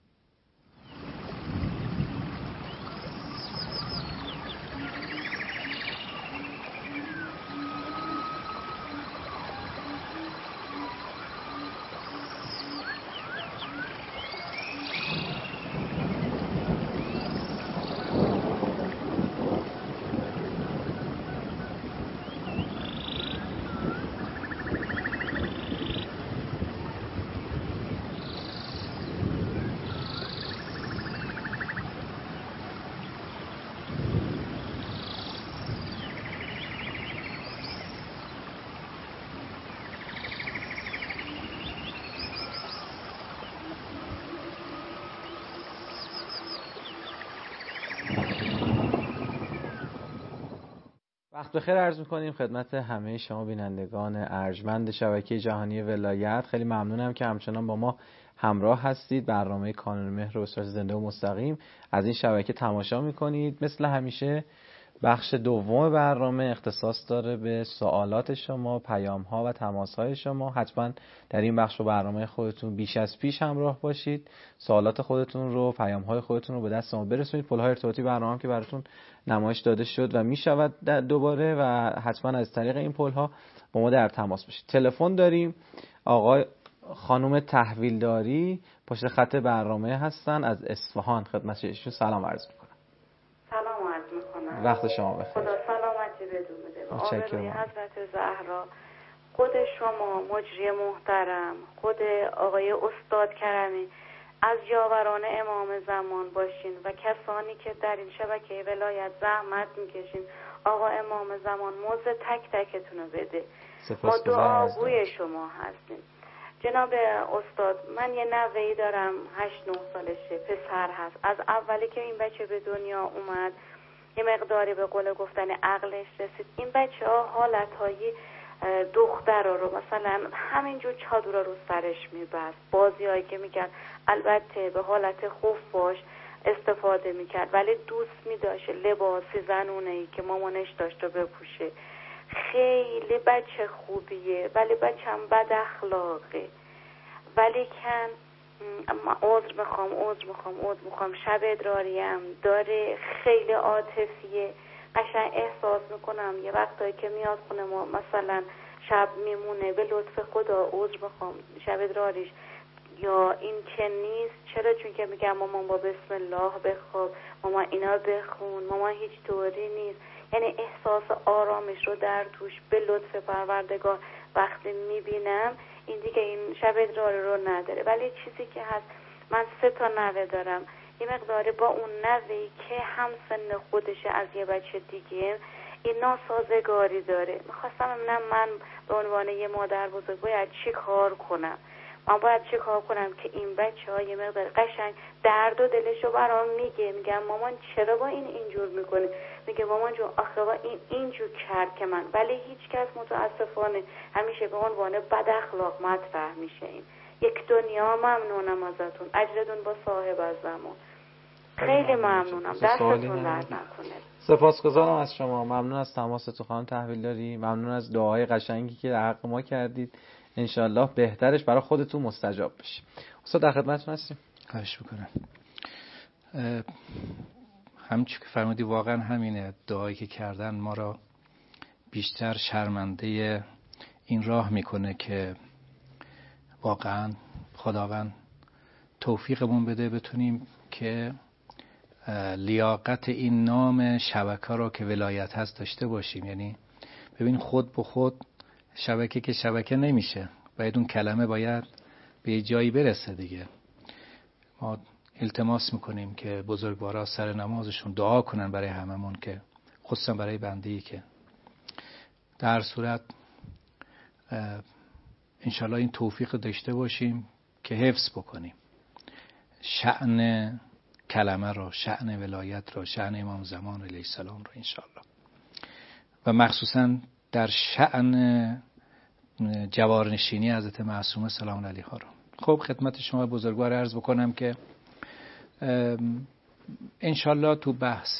وقت بخیر عرض می‌کنیم خدمت همه شما بینندگان ارجمند شبکه جهانی ولایت. خیلی ممنونم که همچنان با ما همراه هستید. برنامه کانون مهر رو به صورت زنده و مستقیم از این شبکه تماشا می‌کنید. مثل همیشه بخش دوم برنامه اختصاص داره به سوالات شما، پیام‌ها و تماس‌های شما. حتما در این بخش و برنامه خودتون بیش از پیش همراه باشید. سوالات خودتون رو، پیام‌های خودتون رو به دست ما برسونید. پل‌های ارتباطی برنامه هم که براتون نمایش داده شد و میشود دوباره و حتما از طریق این پل‌ها با ما در تماس باشید. تلفن داریم. آقای خانم تحویلداری پشت خط برنامه هستن از اصفهان. خدمت ایشون سلام عرض می‌کنم. سلام عرض می‌کنم. وقت شما بخیر. خدا سلامتی بدون بده. متشکرم. حضرت زهرا، خود شما مجری محترم، خود آقای استاد کرمی از یاوران امام زمان باشین و کسانی که در این شبکه ولایت زحمت میکشین. آقا امام زمان موزه تک تکتون رو بده. ما دعاگوی شما هستیم. جناب استاد، من یه نوه‌ای دارم، هشت نه سالشه، پسر هست. از اولی که این بچه به دنیا اومد یه مقداری به قول گفتن عقلش رسید. این بچه ها حالتهای دخترها رو مثلا همینجور چادر رو سرش میبست، بازی هایی که میکرد البته به حالت خوف باش استفاده میکرد ولی دوست میداشت لباسی زنونه ای که مامانش داشت رو بپوشه. خیلی بچه خوبیه ولی بچه هم بد اخلاقه. ولی کن عذر میخوام عذر میخوام عذر میخوام شب ادراریم داره، خیلی عاطفیه. قشنگ احساس میکنم یه وقتایی که میاد خونه ما مثلا شب میمونه به لطف خدا عذر بخوام شب ادراریش یا این که نیست. چرا؟ چون که میگم مامان با بسم الله بخواب، مامان اینا بخون، مامان هیچ طوری نیست. یعنی احساس آرامش رو در توش به لطف پروردگار وقتی میبینم این دیگه این شب ادراری رو نداره. ولی چیزی که هست من سه تا نوه دارم، یه مقداری با اون نوهی که هم سن خودشه از یه بچه دیگه این ناسازگاری داره. میخواستم ببینم من به عنوان یه مادر بزرگ باید چی کار کنم، من باید چی کار کنم که این بچه ها یه مقدار قشنگ درد و دلشو برام میگه، میگم مامان چرا با این اینجور میکنه، میگه مامان جون آخه با این اینجور کرد که من. ولی هیچ کس متاسفانه همیشه به عنوان بد اخلاق مطرح میشه. این یک دنیا ممنونم ازتون، اجرتون با صاحب از زمان. خیلی ممنونم، دستتون درد نکنه. سپاسگزارم از شما، ممنون از تماستون خانم تحویلداری، ممنون از دعای قشنگی که در حق ما کردید. انشالله بهترش برای خودتون مستجاب بشه. استاد در خدمتتون هستیم. خواهش میکنم. همچون که فرمودی واقعا همینه، دعایی که کردن ما را بیشتر شرمنده این راه میکنه که واقعا خداوند توفیقمون بده بتونیم که لیاقت این نام شبکه رو که ولایت هست داشته باشیم. یعنی ببین خود به خود شبکه که شبکه نمیشه، باید اون کلمه باید به جایی برسه دیگه. ما التماس میکنیم که بزرگوارا سر نمازشون دعا کنن برای هممون، که خصوصا برای بنده‌ای که در صورت انشالله این توفیق داشته باشیم که حفظ بکنیم شأن کلمه رو، شأن ولایت رو، شأن امام زمان علیه السلام رو انشالله، و مخصوصا در شأن جوارنشینی حضرت معصومه سلام علیها رو. خب خدمت شما بزرگوار عرض بکنم که انشالله تو بحث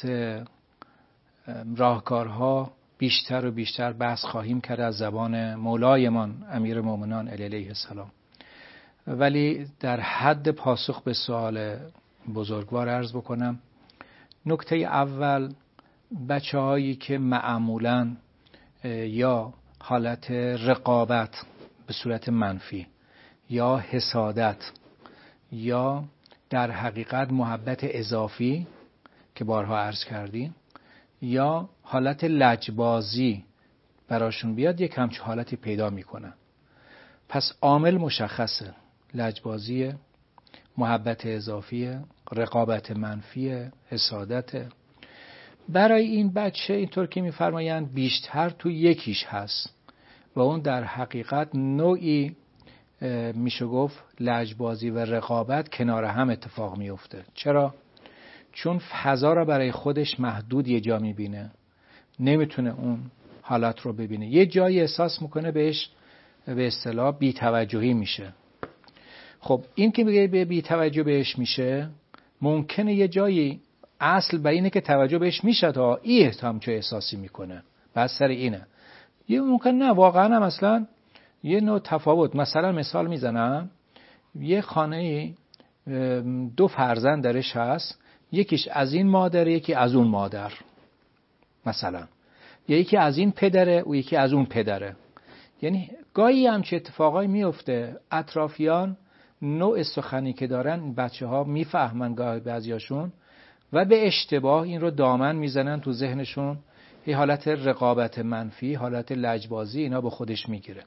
راهکارها بیشتر و بیشتر بحث خواهیم کرد از زبان مولایمان امیر مومنان علیه السلام. ولی در حد پاسخ به سوال بزرگوار عرض بکنم، نکته اول بچه هایی که معمولاً یا حالت رقابت به صورت منفی یا حسادت یا در حقیقت محبت اضافی که بارها عرض کردیم یا حالت لجبازی براشون بیاد، یک همچه حالتی پیدا میکنن. پس عامل مشخصه، لجبازی، محبت اضافی، رقابت منفی، حسادت. برای این بچه اینطور که میفرمایند بیشتر تو یکیش هست و اون در حقیقت نوعی میشه گفت لجبازی و رقابت کنار هم اتفاق میفته. چرا؟ چون فضا را برای خودش محدود یه جا میبینه، نمیتونه اون حالت رو ببینه، یه جایی احساس میکنه بهش به اصطلاح بی‌توجهی میشه. خب این که میگه به بی‌توجه بهش میشه، ممکنه یه جایی اصل به اینه که توجه بهش میشه تا این هم چه احساسی میکنه، بس سر اینه. یه ممکن نه واقعا هم اصلا یه نوع تفاوت. مثلا مثال میزنم، یه خانه دو فرزند درش هست، یکیش از این مادر یکی از اون مادر، مثلا یکی از این پدره و یکی از اون پدره. یعنی گاهی همچه اتفاقایی میفته، اطرافیان نوع سخنی که دارن بچه ها میفهمن گاهی بعضیاشون و به اشتباه این رو دامن میزنن تو ذهنشون، یه حالت رقابت منفی، حالت لجبازی اینا به خودش میگیره.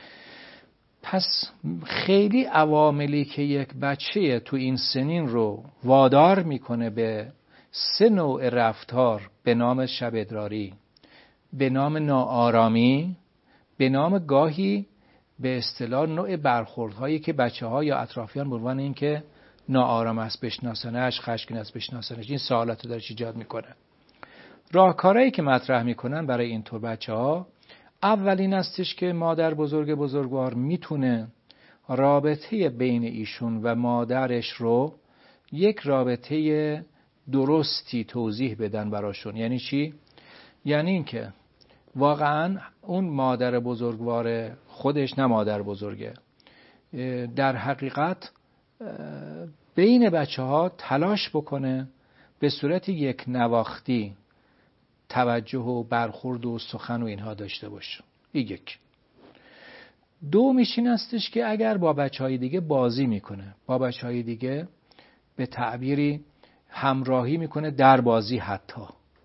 پس خیلی عواملی که یک بچه تو این سنین رو وادار میکنه به سه نوع رفتار به نام شب ادراری، به نام ناآرامی، به نام گاهی به اصطلاح نوع برخوردهایی که بچه ها یا اطرافیان به عنوان این که ناآرام است بشناسنش، خشمگین است بشناسنش، این سوالات رو درش ایجاد میکنه. راهکارهایی که مطرح میکنن برای اینطور بچه ها، اولین استش که مادر بزرگ بزرگوار میتونه رابطه بین ایشون و مادرش رو یک رابطه درستی توضیح بدن براشون. یعنی چی؟ یعنی این که واقعا اون مادر بزرگوار خودش، نه مادر بزرگه، در حقیقت بین بچه ها تلاش بکنه به صورت یک نواختی توجه و برخورد و سخن و اینها داشته باشه. این یک. دومیش این هستش که اگر با بچهای دیگه بازی میکنه، با بچهای دیگه به تعبیری همراهی میکنه در بازی، حتی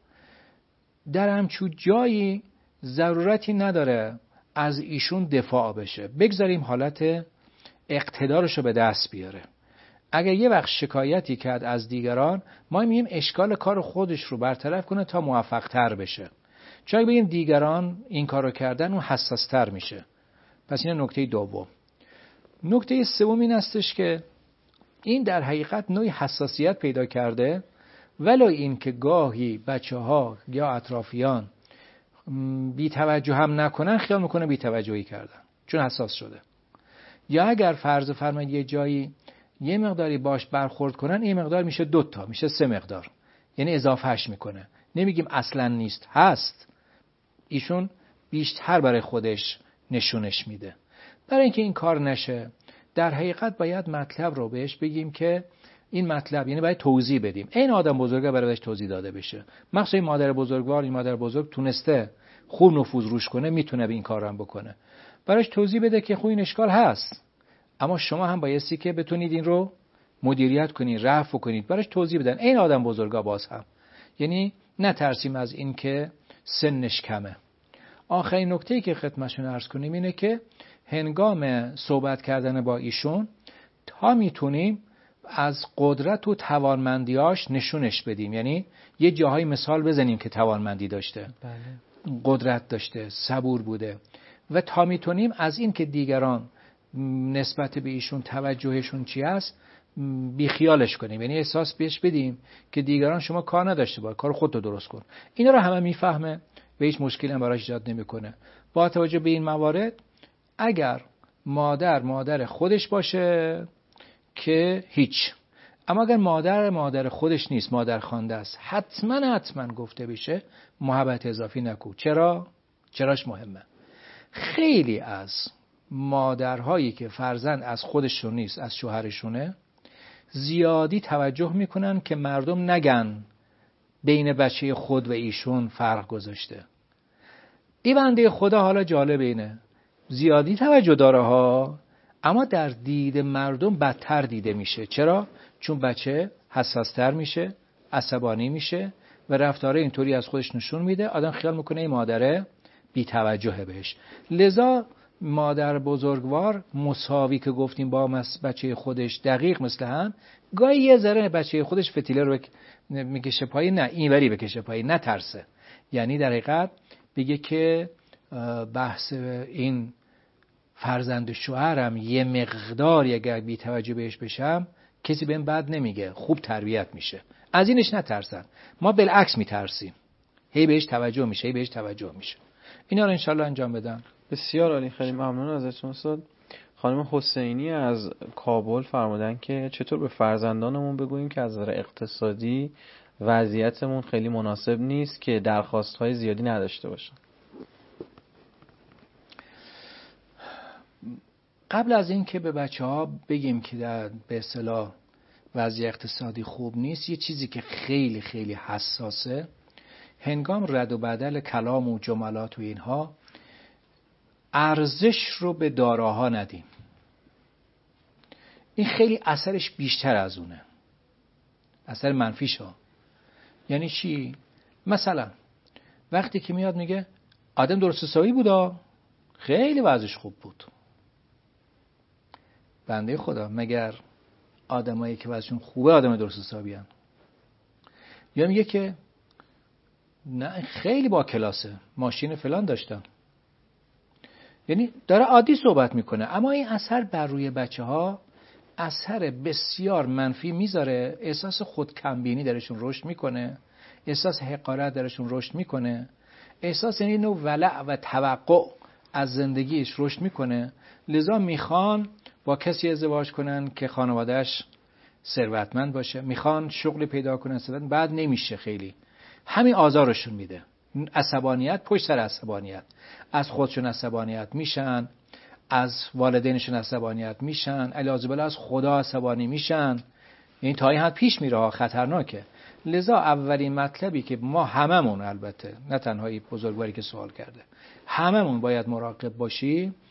در همچون جایی ضرورتی نداره از ایشون دفاع بشه، بگذاریم حالت اقتدارشو به دست بیاره. اگر یه وقت شکایتی کرد از دیگران، ما میگیم اشکال کار خودش رو برطرف کنه تا موفق تر بشه. چون اگه بگیم دیگران این کارو کردن، اون حساس تر میشه. پس این نکته دوم. نکته سوم این هستش که این در حقیقت نوعی حساسیت پیدا کرده، ولو این که گاهی بچه ها یا اطرافیان بی توجه هم نکنن، خیال میکنه بی توجهی کردن چون حساس شده. یا اگر فرض فرمایید یه جایی یه مقداری باش برخورد کنن، این مقدار میشه دوتا، میشه سه مقدار، یعنی اضافهش میکنه. نمیگیم اصلا نیست، هست، ایشون بیشتر برای خودش نشونش میده. برای اینکه این کار نشه، در حقیقت باید مطلب رو بهش بگیم که این مطلب، یعنی باید توضیح بدیم. این آدم بزرگه برای بهش توضیح داده بشه. مخصوصا این مادر بزرگوار، این مادر بزرگ تونسته خوب نفوذ روش کنه، میتونه به این کار هم بکنه. براش توضیح بده که خب این اشکال هست، اما شما هم بایستی که بتونید این رو مدیریت کنید، رفع کنید. براش توضیح بدن. این آدم بزرگا باز هم، یعنی نترسیم از این که سنش کمه. آخرین نکته‌ای که خدمتشون عرض کنیم اینه که هنگام صحبت کردن با ایشون تا میتونیم از قدرت و توانمندیاش نشونش بدیم. یعنی یه جاهای مثال بزنیم که توانمندی داشته، بله. قدرت داشته، صبور بوده، و تا میتونیم از این که دیگران نسبت به ایشون توجهشون چی است بیخیالش کنیم. یعنی احساس بهش بدیم که دیگران شما کار نداشته باید، کار خودتو درست کن. اینا رو همه میفهمه و هیچ مشکلی هم براش ایجاد نمیکنه. با توجه به این موارد، اگر مادر مادر خودش باشه که هیچ، اما اگر مادر مادر خودش نیست، مادر خوانده است، حتما حتما گفته بشه محبت اضافی نکو. چرا؟ چراش مهمه؟ خیلی از مادرهایی که فرزند از خودشون نیست، از شوهرشونه، زیادی توجه میکنن که مردم نگن بین بچه خود و ایشون فرق گذاشته. این بنده خدا حالا جالب اینه، زیادی توجه داره ها، اما در دید مردم بدتر دیده میشه. چرا؟ چون بچه حساستر میشه، عصبانی میشه و رفتاره اینطوری از خودش نشون میده. آدم خیال میکنه این مادره بی توجهه بهش. لذا مادر بزرگوار مساوی که گفتیم با بچه خودش، دقیق مثل هم، گاهی یه ذره بچه خودش فتیله رو بک... میکشه پایی، نه اینوری بکشه پایی، نه ترسه. یعنی در حقیقت بگه که بحث این فرزند شوهرم یه مقداری اگر بی توجه بهش بشم، کسی بهم بد نمیگه، خوب تربیت میشه. از اینش نترسن. ما بالعکس میترسیم، هی بهش توجه میشه، هی بهش توجه میشه. اینا رو انشالله انجام بدم. بسیار عالی، خیلی ممنون ازتون استاد. خانم حسینی از کابل فرمودن که چطور به فرزندانمون بگوییم که از نظر اقتصادی وضعیتمون خیلی مناسب نیست که درخواست‌های زیادی نداشته باشن. قبل از این که به بچه‌ها بگیم که در به اصطلاح وضع اقتصادی خوب نیست، یه چیزی که خیلی خیلی حساسه، هنگام رد و بدل کلام و جملات و اینها، ارزش رو به داراها ندیم. این خیلی اثرش بیشتر از اونه، اثر منفیش ها. یعنی چی؟ مثلا وقتی که میاد میگه آدم درست حسابی بودا، خیلی وضعش خوب بود. بنده خدا، مگر آدمایی که وضعشون خوبه آدم درست حسابی هن؟ یا میگه که نه خیلی با کلاسه، ماشین فلان داشتم. یعنی داره عادی صحبت میکنه، اما این اثر بر روی بچه ها اثر بسیار منفی میذاره. احساس خود کمبینی درشون رشد میکنه، احساس حقارت درشون رشد میکنه، احساس این نوع ولع و توقع از زندگیش رشد میکنه. لذا میخوان با کسی ازدواج کنن که خانوادهش ثروتمند باشه، میخوان شغل پیدا کنن ثروتمند، بعد نمیشه. خیلی همین آزارشون میده. عصبانیت پشت سر عصبانیت، از خودشون عصبانیت میشن، از والدینشون عصبانیت میشن، علاوه بر از خدا عصبانی میشن. این تا این حد پیش میره، خطرناکه. لذا اولین مطلبی که ما هممون، البته نه تنها بزرگواری که سوال کرده، هممون باید مراقب باشیم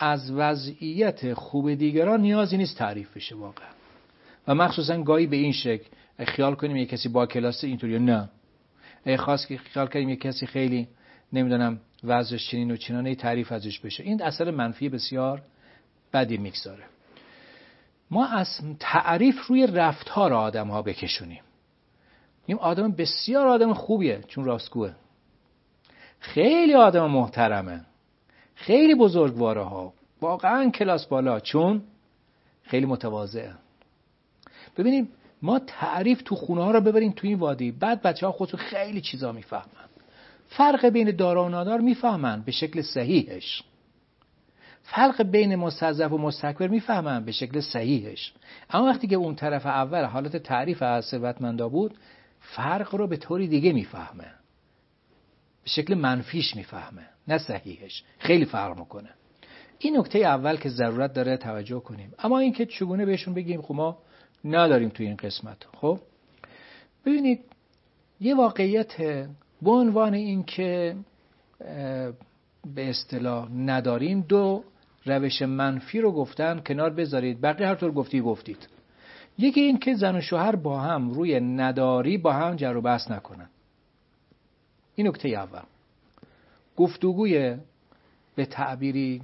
از وضعیت خوب دیگران نیازی نیست تعریف بشه واقعا. و مخصوصا گاهی به این شکل خیال کنیم یک کسی با کلاس اینطوری، نه ای خاص که خیال کنیم یک کسی خیلی نمیدونم وضعش چنین و چنانه تعریف ازش بشه. این اثر منفی بسیار بدی میگذاره. ما از تعریف روی رفتار آدم ها بکشونیم. این آدم بسیار آدم خوبیه چون راستگوه، خیلی آدم محترمه، خیلی بزرگواره ها، واقعا کلاس بالا چون خیلی متواضعه. ببینیم ما تعریف تو خونه ها رو ببریم تو این وادی، بعد بچه ها خودشون خیلی چیزا میفهمن، فرق بین دارا و نادار میفهمن به شکل صحیحش، فرق بین مستضعف و مستکبر میفهمن به شکل صحیحش. اما وقتی که اون طرف اول حالت تعریف از ثروتمندا بود، فرق رو به طوری دیگه میفهمه، به شکل منفیش میفهمه نه صحیحش. خیلی فرق میکنه. این نکته اول که ضرورت داره توجه کنیم. اما این که چگونه بهشون بگیم خب ما نداریم توی این قسمت. خب ببینید یه واقعیت به عنوان این که به اصطلاح نداریم، دو روش منفی رو گفتن کنار بذارید، بقیه هر طور گفتی گفتید. یکی این که زن و شوهر با هم روی نداری با هم جر و بحث نکنن. این نکته اول. گفتگوی به تعبیری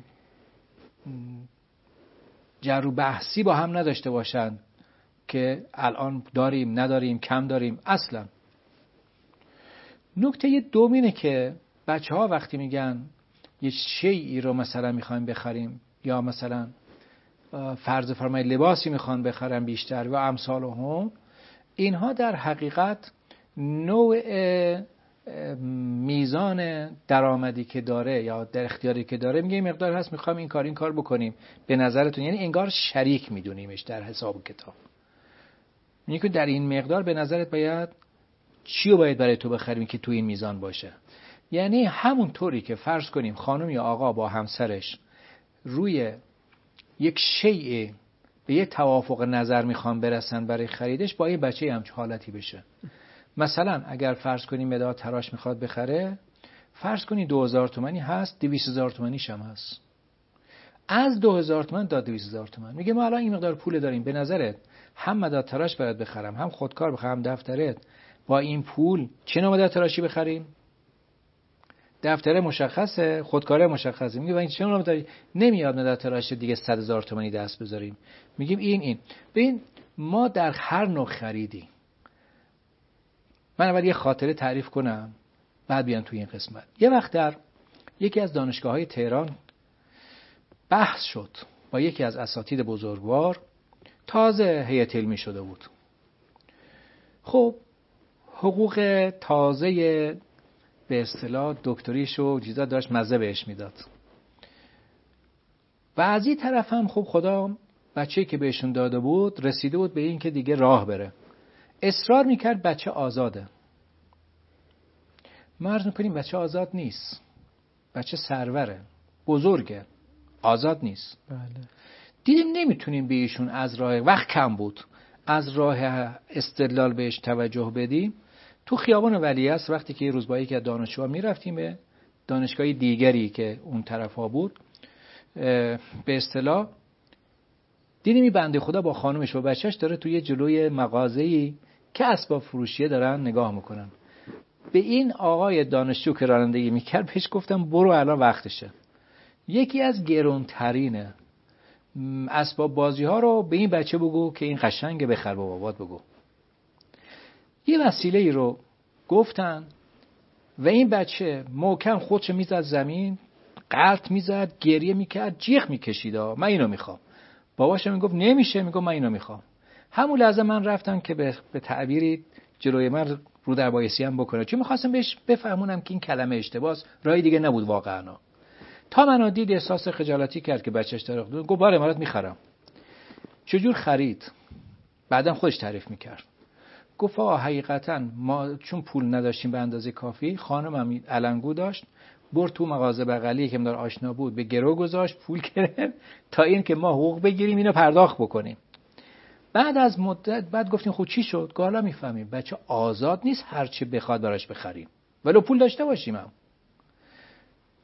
جر و بحثی با هم نداشته باشن که الان داریم نداریم کم داریم اصلا. نکته دوم اینه که بچه ها وقتی میگن یه شیئی رو مثلا میخوایم بخریم یا مثلا فرض فرمایید لباسی میخوان بخرن بیشتر و امثال هم، اینها در حقیقت نوع میزان درآمدی که داره یا در اختیاری که داره میگه این مقدار هست میخوام این کار این کار بکنیم به نظرتون، یعنی انگار شریک میدونیمش در حساب کتاب. میگه که در این مقدار به نظرت باید چی رو باید برای تو بخریم که تو این میزان باشه. یعنی همون طوری که فرض کنیم خانم یا آقا با همسرش روی یک شیء به یک توافق نظر میخوان برسن برای خریدش، با این بچه همچه حالتی بشه. مثلا اگر فرض کنیم مداد تراش میخواد بخره، فرض کنیم دو هزار تومانی هست، دویست هزار تومانیش هم هست. از دو هزار تومان تا دویست هزار تومان میگه ما الان این مقدار پول داریم، به نظرت هم مداد تراش باید بخرم هم خودکار بخرم هم دفترت، با این پول چه نوع مداد تراشی بخریم؟ دفتره مشخصه، خودکاره مشخصه. میگه این چه نوع مداد نمیاد مداد تراش دیگه صد هزار تومانی دست بذاریم. میگیم این این ببین ما در هر نوع خریدی، من اول یه خاطره تعریف کنم بعد بیان توی این قسمت. یه وقت در یکی از دانشگاه‌های تهران بحث شد با یکی از اساتید بزرگوار، تازه هیئت علمی شده بود. خب حقوق تازه به اصطلاح دکتریشو و چیزا داشت، مزه بهش میداد. و از این طرف هم خب خدا بچه‌ای که بهشون داده بود رسیده بود به این که دیگه راه بره، اصرار میکرد بچه آزاده. ما عرض میکنیم بچه آزاد نیست، بچه سروره، بزرگه، آزاد نیست. بله. دیدیم نمیتونیم به ایشون از راه، وقت کم بود، از راه استدلال بهش توجه بدیم. تو خیابان ولیعصر وقتی که یه روز با یکی از دانشجوها میرفتیم به دانشگاه دیگری که اون طرفا بود، به اصطلاح دیدیم این بنده خدا با خانومش و بچهش داره توی جلوی مغازه‌ای که اسباب فروشیه دارن نگاه میکنن. به این آقای دانشجو که رانندگی میکرد بهش گفتم برو الان وقتشه، یکی از گرونترین اسباب بازی ها رو به این بچه بگو که این قشنگه بخر با بابات بگو. یه وسیله ای رو گفتن و این بچه محکم خودش میزد زمین، قلط میزد، گریه میکرد، جیغ میکشید من اینو میخوام. باباش میگفت نمیشه، میگفت من اینو میخوام. همون لحظه من رفتم که به, به تعبیری جلوی من رو در بایسی هم بکنه، چون میخواستم بهش بفهمونم که این کلمه اشتباهه، راهی دیگه نبود واقعا. تا منو دید احساس خجالتی کرد که بچهش داره، گفت باره مرات میخرم. چجور خرید؟ بعدم خودش تعریف میکرد. گفت آقا حقیقتا ما چون پول نداشتیم به اندازه کافی، خانمم علنگو داشت، برد تو مغازه بغلی که مدار آشنا بود به گرو گذاشت، پول گرفت تا این که ما حقوق بگیریم اینو پرداخت بکنیم. بعد از مدت بعد گفتیم خب چی شد؟ گفت حالا میفهمیم بچه آزاد نیست هر چی بخواد براش بخریم، ولی پول داشته باشیم هم.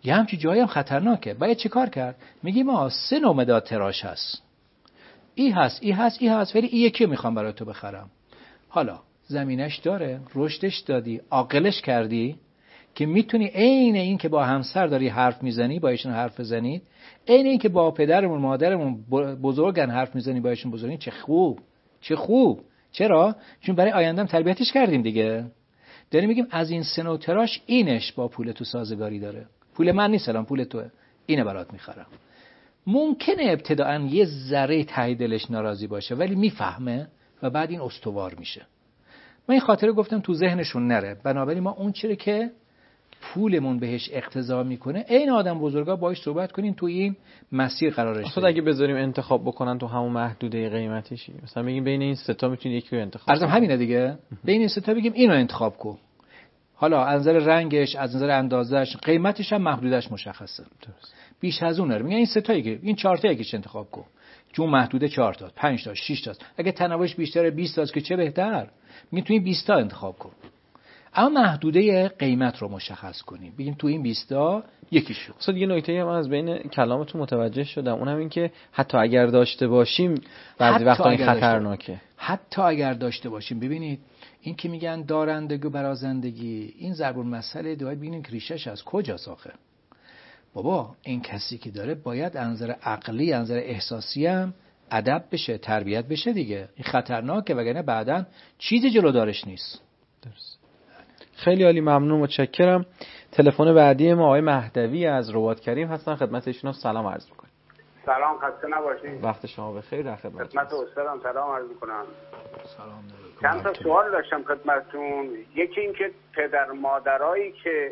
یه همچی جایی هم خطرناکه. باید چه کار کرد؟ میگی ما سه نوع مداد تراش هست، ای هست ای هست ای هست، ولی ای یکی میخوام برای تو بخرم. حالا زمینش داره، رشدش دادی، عاقلش کردی که میتونی عین این که با همسر داری حرف میزنی با ایشون حرف بزنید، عین این که با پدرمون مادرمون بزرگن حرف میزنی با ایشون بزرگین. چه خوب چه خوب. چرا؟ چون برای آیندهم تربیتش کردیم دیگه. داریم میگیم از این سه نوع تراش اینش با پول تو سازگاری داره. پول من نیست الان، پول توئه، اینه برات میخرم. ممکنه ابتداً یه ذره ته دلش ناراضی باشه ولی میفهمه و بعد این استوار میشه. من این خاطره گفتم تو ذهنشون نره. بنابراین ما اون چیزی که پولمون بهش اقتضا میکنه این آدم بزرگا باهاش صحبت کنین تو این مسیر قرارش اصلا اگه بذاریم انتخاب بکنن تو همون محدوده قیمتیشی، مثلا بگیم بین این سه تا میتونی یکی رو انتخاب ارزم همینه دیگه، بین این سه تا بگیم اینو انتخاب کن. حالا از نظر رنگش، از نظر اندازش، قیمتش هم محدودش مشخصه. درست. بیش از اون نره. میگن این سه تایی که این چهار تا یکیش انتخاب کن. چون محدوده چهار تا، پنج تا، شش تا. اگه تنوعش بیشتره بیست تاست که چه بهتر. میتونی بیست تا انتخاب کن. اما محدوده قیمت رو مشخص کنیم. بگیم تو این بیست تا یکیشو. اصلا یه نکته من از بین کلامتون متوجه شدم، اونم این که حتی اگر داشته باشیم بعضی وقتا این خطرناکه. حتی اگر داشته باشیم. ببینید این که میگن دارندگی و برازندگی، این ضرب المثل باید ببینیم که ریشش از کجاست آخه. بابا این کسی که داره باید از نظر عقلی، از نظر احساسی هم ادب بشه، تربیت بشه دیگه. این خطرناکه وگرنه بعداً چیزی جلودارش نیست. درست. خیلی عالی، ممنون، متشکرم. تلفن بعدی ما آقای مهدوی از رباط کریم هستن، خدمت ایشون سلام عرض می‌کنم. سلام، خسته نباشید. وقت شما بخیر. در خدمت خدمت استادم سلام عرض می‌کنم. سلام علیکم. چند تا سوال داشتم خدمتتون. یکی این که پدر مادرایی که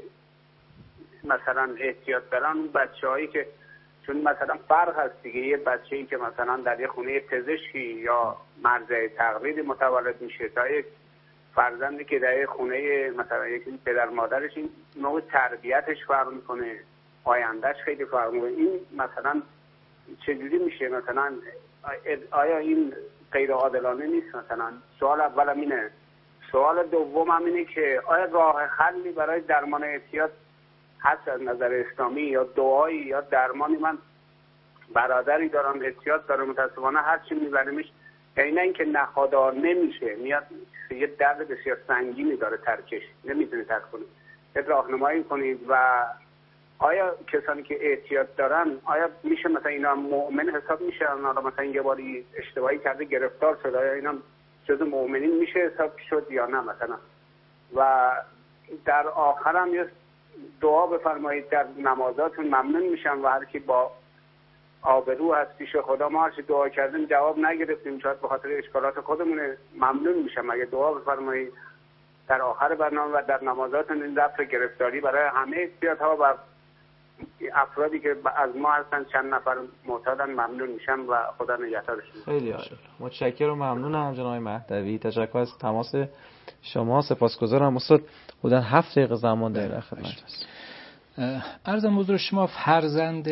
مثلا احتیاط دارن، اون بچه‌هایی که چون مثلا فرق هست دیگه، یه بچه‌ای که مثلا در یه خونه پزشکی یا مرجع تقلید متولد میشه تا یک فرزندی که در خونه مثلا یکی پدر مادرش، این نوع تربیتش فرق میکنه، آیندهش خیلی فرق میکنه. این مثلا چجوری میشه؟ مثلا آیا این غیر عادلانه نیست؟ مثلا سوال اولم اینه. سوال دومم اینه که آیا راه حلی برای درمان اعتیاد هست از نظر اسلامی، یا دعایی یا درمانی؟ من برادری دارم اعتیاد داره، متاسفانه هر چی میبریمش یعنی نه اینکه نخودار نمیشه، میاد یه درد بسیار سنگینی داره، ترکش نمیتونه ترک کنه. یه راهنمایی کنید. و آیا کسانی که اعتیاد دارن آیا میشه مثلا اینا مؤمن حساب میشن؟ حالا مثلا یه باری اشتباهی کرده گرفتار شده، آیا اینا جز مؤمنین میشه حساب شد یا نه مثلا؟ و در آخرم یه دعا بفرمایید در نمازاتون، ممنون میشم. و هر کی با آبرو هست پیش خدا، ما هرچی دعا کردیم جواب نگرفتیم، شاید به خاطر اشکالات خودمونه، ممنون میشم اگه دعا بفرمایید در آخر برنامه و در نمازاتون این رفع گرفتاری برای همه احتیاط‌ها و افرادی که از ما هستن چند نفر معتادن ممنون میشم و خدا نگهدارشون. خیلی عالی، متشکرم و ممنونم جناب مهدوی. تشکر از تماس شما، سپاسگزارم. استاد حدوداً هفت دقیقه زمان در خدمت است. عرضم حضور شما فرزند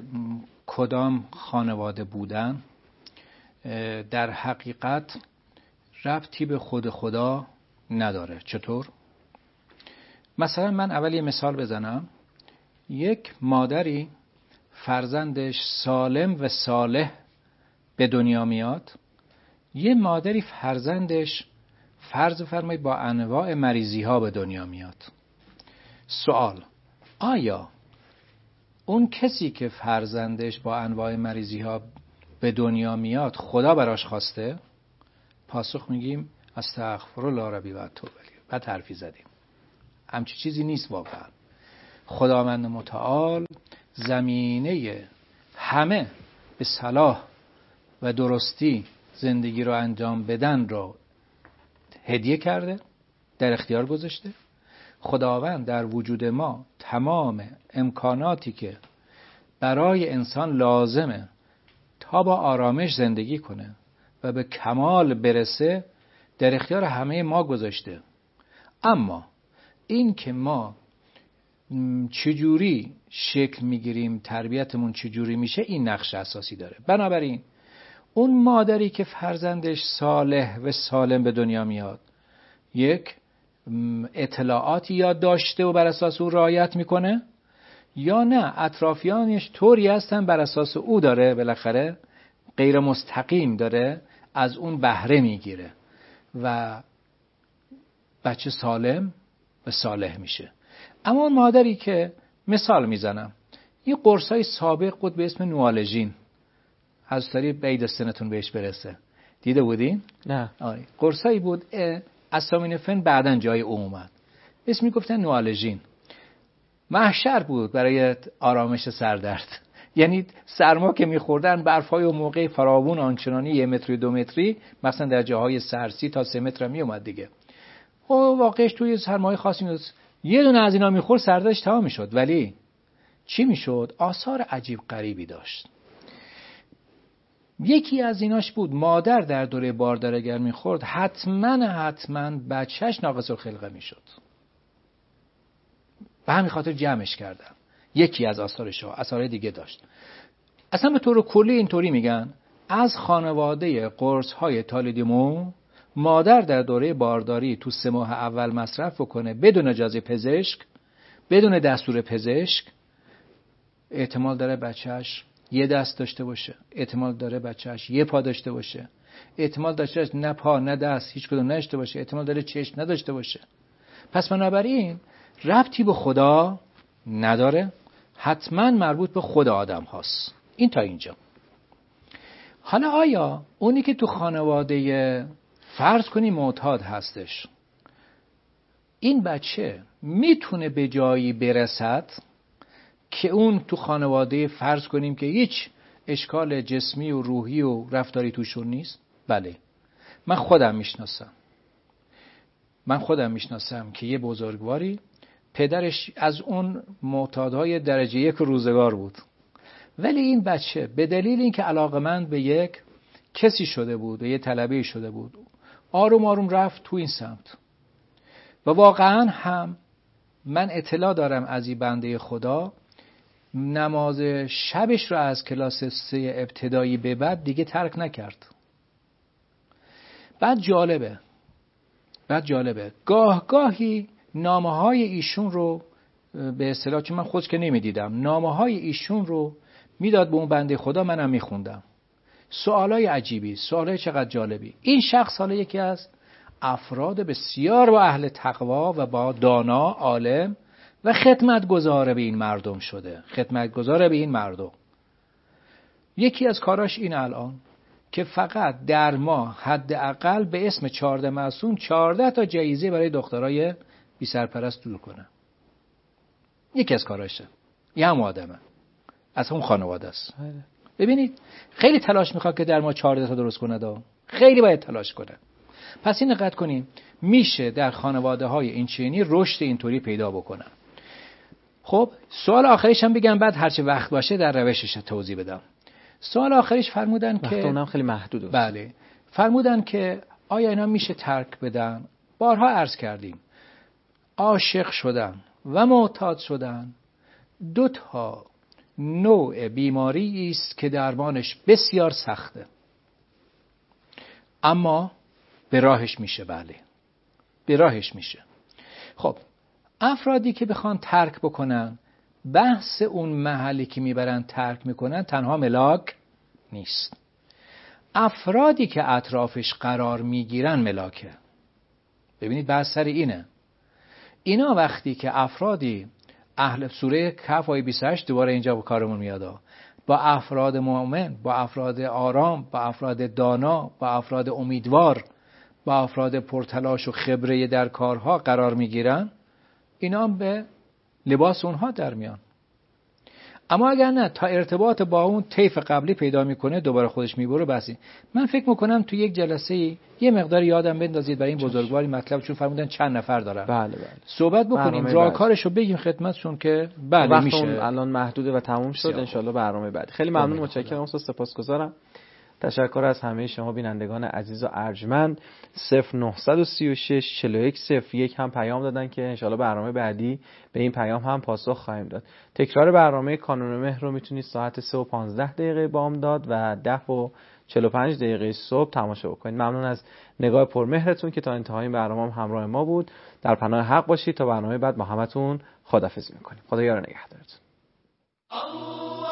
کدام خانواده بودن در حقیقت ربطی به خود خدا نداره. چطور؟ مثلا من اول یه مثال بزنم. یک مادری فرزندش سالم و صالح به دنیا میاد، یه مادری فرزندش فرض فرمایید با انواع مریضی ها به دنیا میاد. سوال: آیا اون کسی که فرزندش با انواع مریضی ها به دنیا میاد خدا براش خواسته؟ پاسخ میگیم استغفرالله ربی و اتوب الیه. بعد حرفی زدیم. همچی چیزی نیست واقعا. خداوند متعال زمینه همه به صلاح و درستی زندگی رو انجام بدن رو هدیه کرده، در اختیار گذاشته. خداوند در وجود ما تمام امکاناتی که برای انسان لازمه تا با آرامش زندگی کنه و به کمال برسه در اختیار همه ما گذاشته. اما این که ما چجوری شکل میگیریم، تربیتمون چجوری میشه، این نقش اساسی داره. بنابراین اون مادری که فرزندش صالح و سالم به دنیا میاد، یک اطلاعاتی یاد داشته و بر اساس اون رعایت میکنه، یا نه اطرافیانش طوری هستن بر اساس او داره بالاخره غیر مستقیم داره از اون بهره میگیره و بچه سالم و صالح میشه. اما اون مادری که مثال میزنم یه قرصای سابق بود به اسم نوالژین، از طریق بعید سنتون بهش برسه، دیده بودین؟ نه. آره قرصایی بود استامینوفن بعدن جای اون اومد، اسم میگفتن نوالژین. محشر بود برای آرامش سردرد، یعنی سرما که میخوردن برفای و موقع فراوون آنچنانی یه متری دو متری مثلا در جاهای سرسی تا سه متر میومد دیگه. و واقعش توی سرمای خاصی میاد یه دونه از اینا میخورد سردش تمام میشد، ولی چی میشد؟ آثار عجیب غریبی داشت. یکی از ایناش بود مادر در دوره باردار اگر میخورد حتما حتما بچهش ناقص الخلقه میشد. به همین خاطر جمعش کردم. یکی از آثارش ها، آثار دیگه داشت. اصلا به طور کلی اینطوری میگن از خانواده قرص های تالیدیمو مادر در دوره بارداری تو سه ماه اول مصرف بکنه بدون اجازه پزشک، بدون دستور پزشک، احتمال داره بچهش یه دست داشته باشه، احتمال داره بچهش یه پا داشته باشه، احتمال داشته نه پا نه دست هیچ کدوم نداشته باشه، احتمال داره چشم نداشته باشه. پس بنابراین ربطی به خدا نداره، حتما مربوط به خود آدم هاست. این تا اینجا. حالا آیا اونی که تو خانواده فرض کنی معتاد هستش، این بچه میتونه به جایی برسد که اون تو خانواده فرض کنیم که هیچ اشکال جسمی و روحی و رفتاری توشون نیست؟ بله. من خودم میشناسم من خودم میشناسم که یه بزرگواری پدرش از اون معتادهای درجه یک روزگار بود، ولی این بچه به دلیل اینکه علاقمند به یک کسی شده بود، به یه طلبه شده بود، آروم آروم رفت تو این سمت. و واقعا هم من اطلاع دارم از این بنده خدا نماز شبش رو از کلاس سه ابتدایی به بعد دیگه ترک نکرد. بعد جالبه بعد جالبه گاه گاهی نامه های ایشون رو به اصطلاح، چون من خودش که نمیدیدم، نامه های ایشون رو میداد به اون بنده خدا، منم میخوندم. سوالای عجیبی، سوالای چقدر جالبی. این شخص حالا یکی از افراد بسیار با اهل تقوا و با دانا، عالم و خدمتگزار به این مردم شده، خدمتگزار به این مردم. یکی از کاراش این الان که فقط در ماه حداقل به اسم چهارده معصوم چهارده تا جایزه برای دخترای بی سرپرست دور کنه. یکی از کاراشه. یه هم آدمه، از اون خانواده است. ببینید خیلی تلاش میخواد که در ما چهارده تا درست کنه دا. خیلی باید تلاش کنه. پس این دقت کنیم میشه در خانواده های این چینی رشد اینطوری پیدا بکنن. خب سوال آخریش هم بگم بعد هرچه وقت باشه در روشش توضیح بدم. سوال آخریش فرمودن که وقت اونم خیلی محدوده. بله. فرمودن که آیا اینا میشه ترک بدن؟ بارها عرض کردیم عاشق شدن و معتاد شدن دو تا نوع بیماری است که درمانش بسیار سخته، اما به راهش میشه. بله به راهش میشه. خب افرادی که بخوان ترک بکنن، بحث اون محلی که میبرن ترک میکنن تنها ملاک نیست، افرادی که اطرافش قرار میگیرن ملاکه. ببینید بحث سر اینه. اینا وقتی که افرادی اهل سوره کهف آیه بیست و هشت دوباره اینجا با کارمون میاد، با افراد مؤمن، با افراد آرام، با افراد دانا، با افراد امیدوار، با افراد پرتلاش و خبره در کارها قرار میگیرن، اینا هم به لباس اونها در میان. اما اگر نه تا ارتباط با اون طیف قبلی پیدا میکنه دوباره خودش میبره. بسی من فکر میکنم تو یک جلسه یه مقدار یادم بندازید برای این بزرگواری مطلب، چون فرمودن چند نفر دارن. بله بله. صحبت بکنیم راهکارشو بگیم خدمتشون که بله میشه. الان محدوده و تموم شد ان شاءالله برنامه بعد. خیلی ممنون، متشکرم استاد، سپاسگزارم. تشکر از همه شما بینندگان عزیز و ارجمند. صفر نه سه شش چهار یک صفر یک هم پیام دادن که انشالله برنامه بعدی به این پیام هم پاسخ خواهیم داد. تکرار برنامه کانون مهر رو میتونید ساعت سه و پانزده دقیقه بامداد و ده و چهل و پنج دقیقه صبح تماشا بکنید. ممنون از نگاه پرمهرتون که تا انتهای برنامه هم همراه ما بود. در پناه حق باشید. تا برنامه بعد با همتون خداحافظی میکنیم. خدا یار نگهدارتون. الله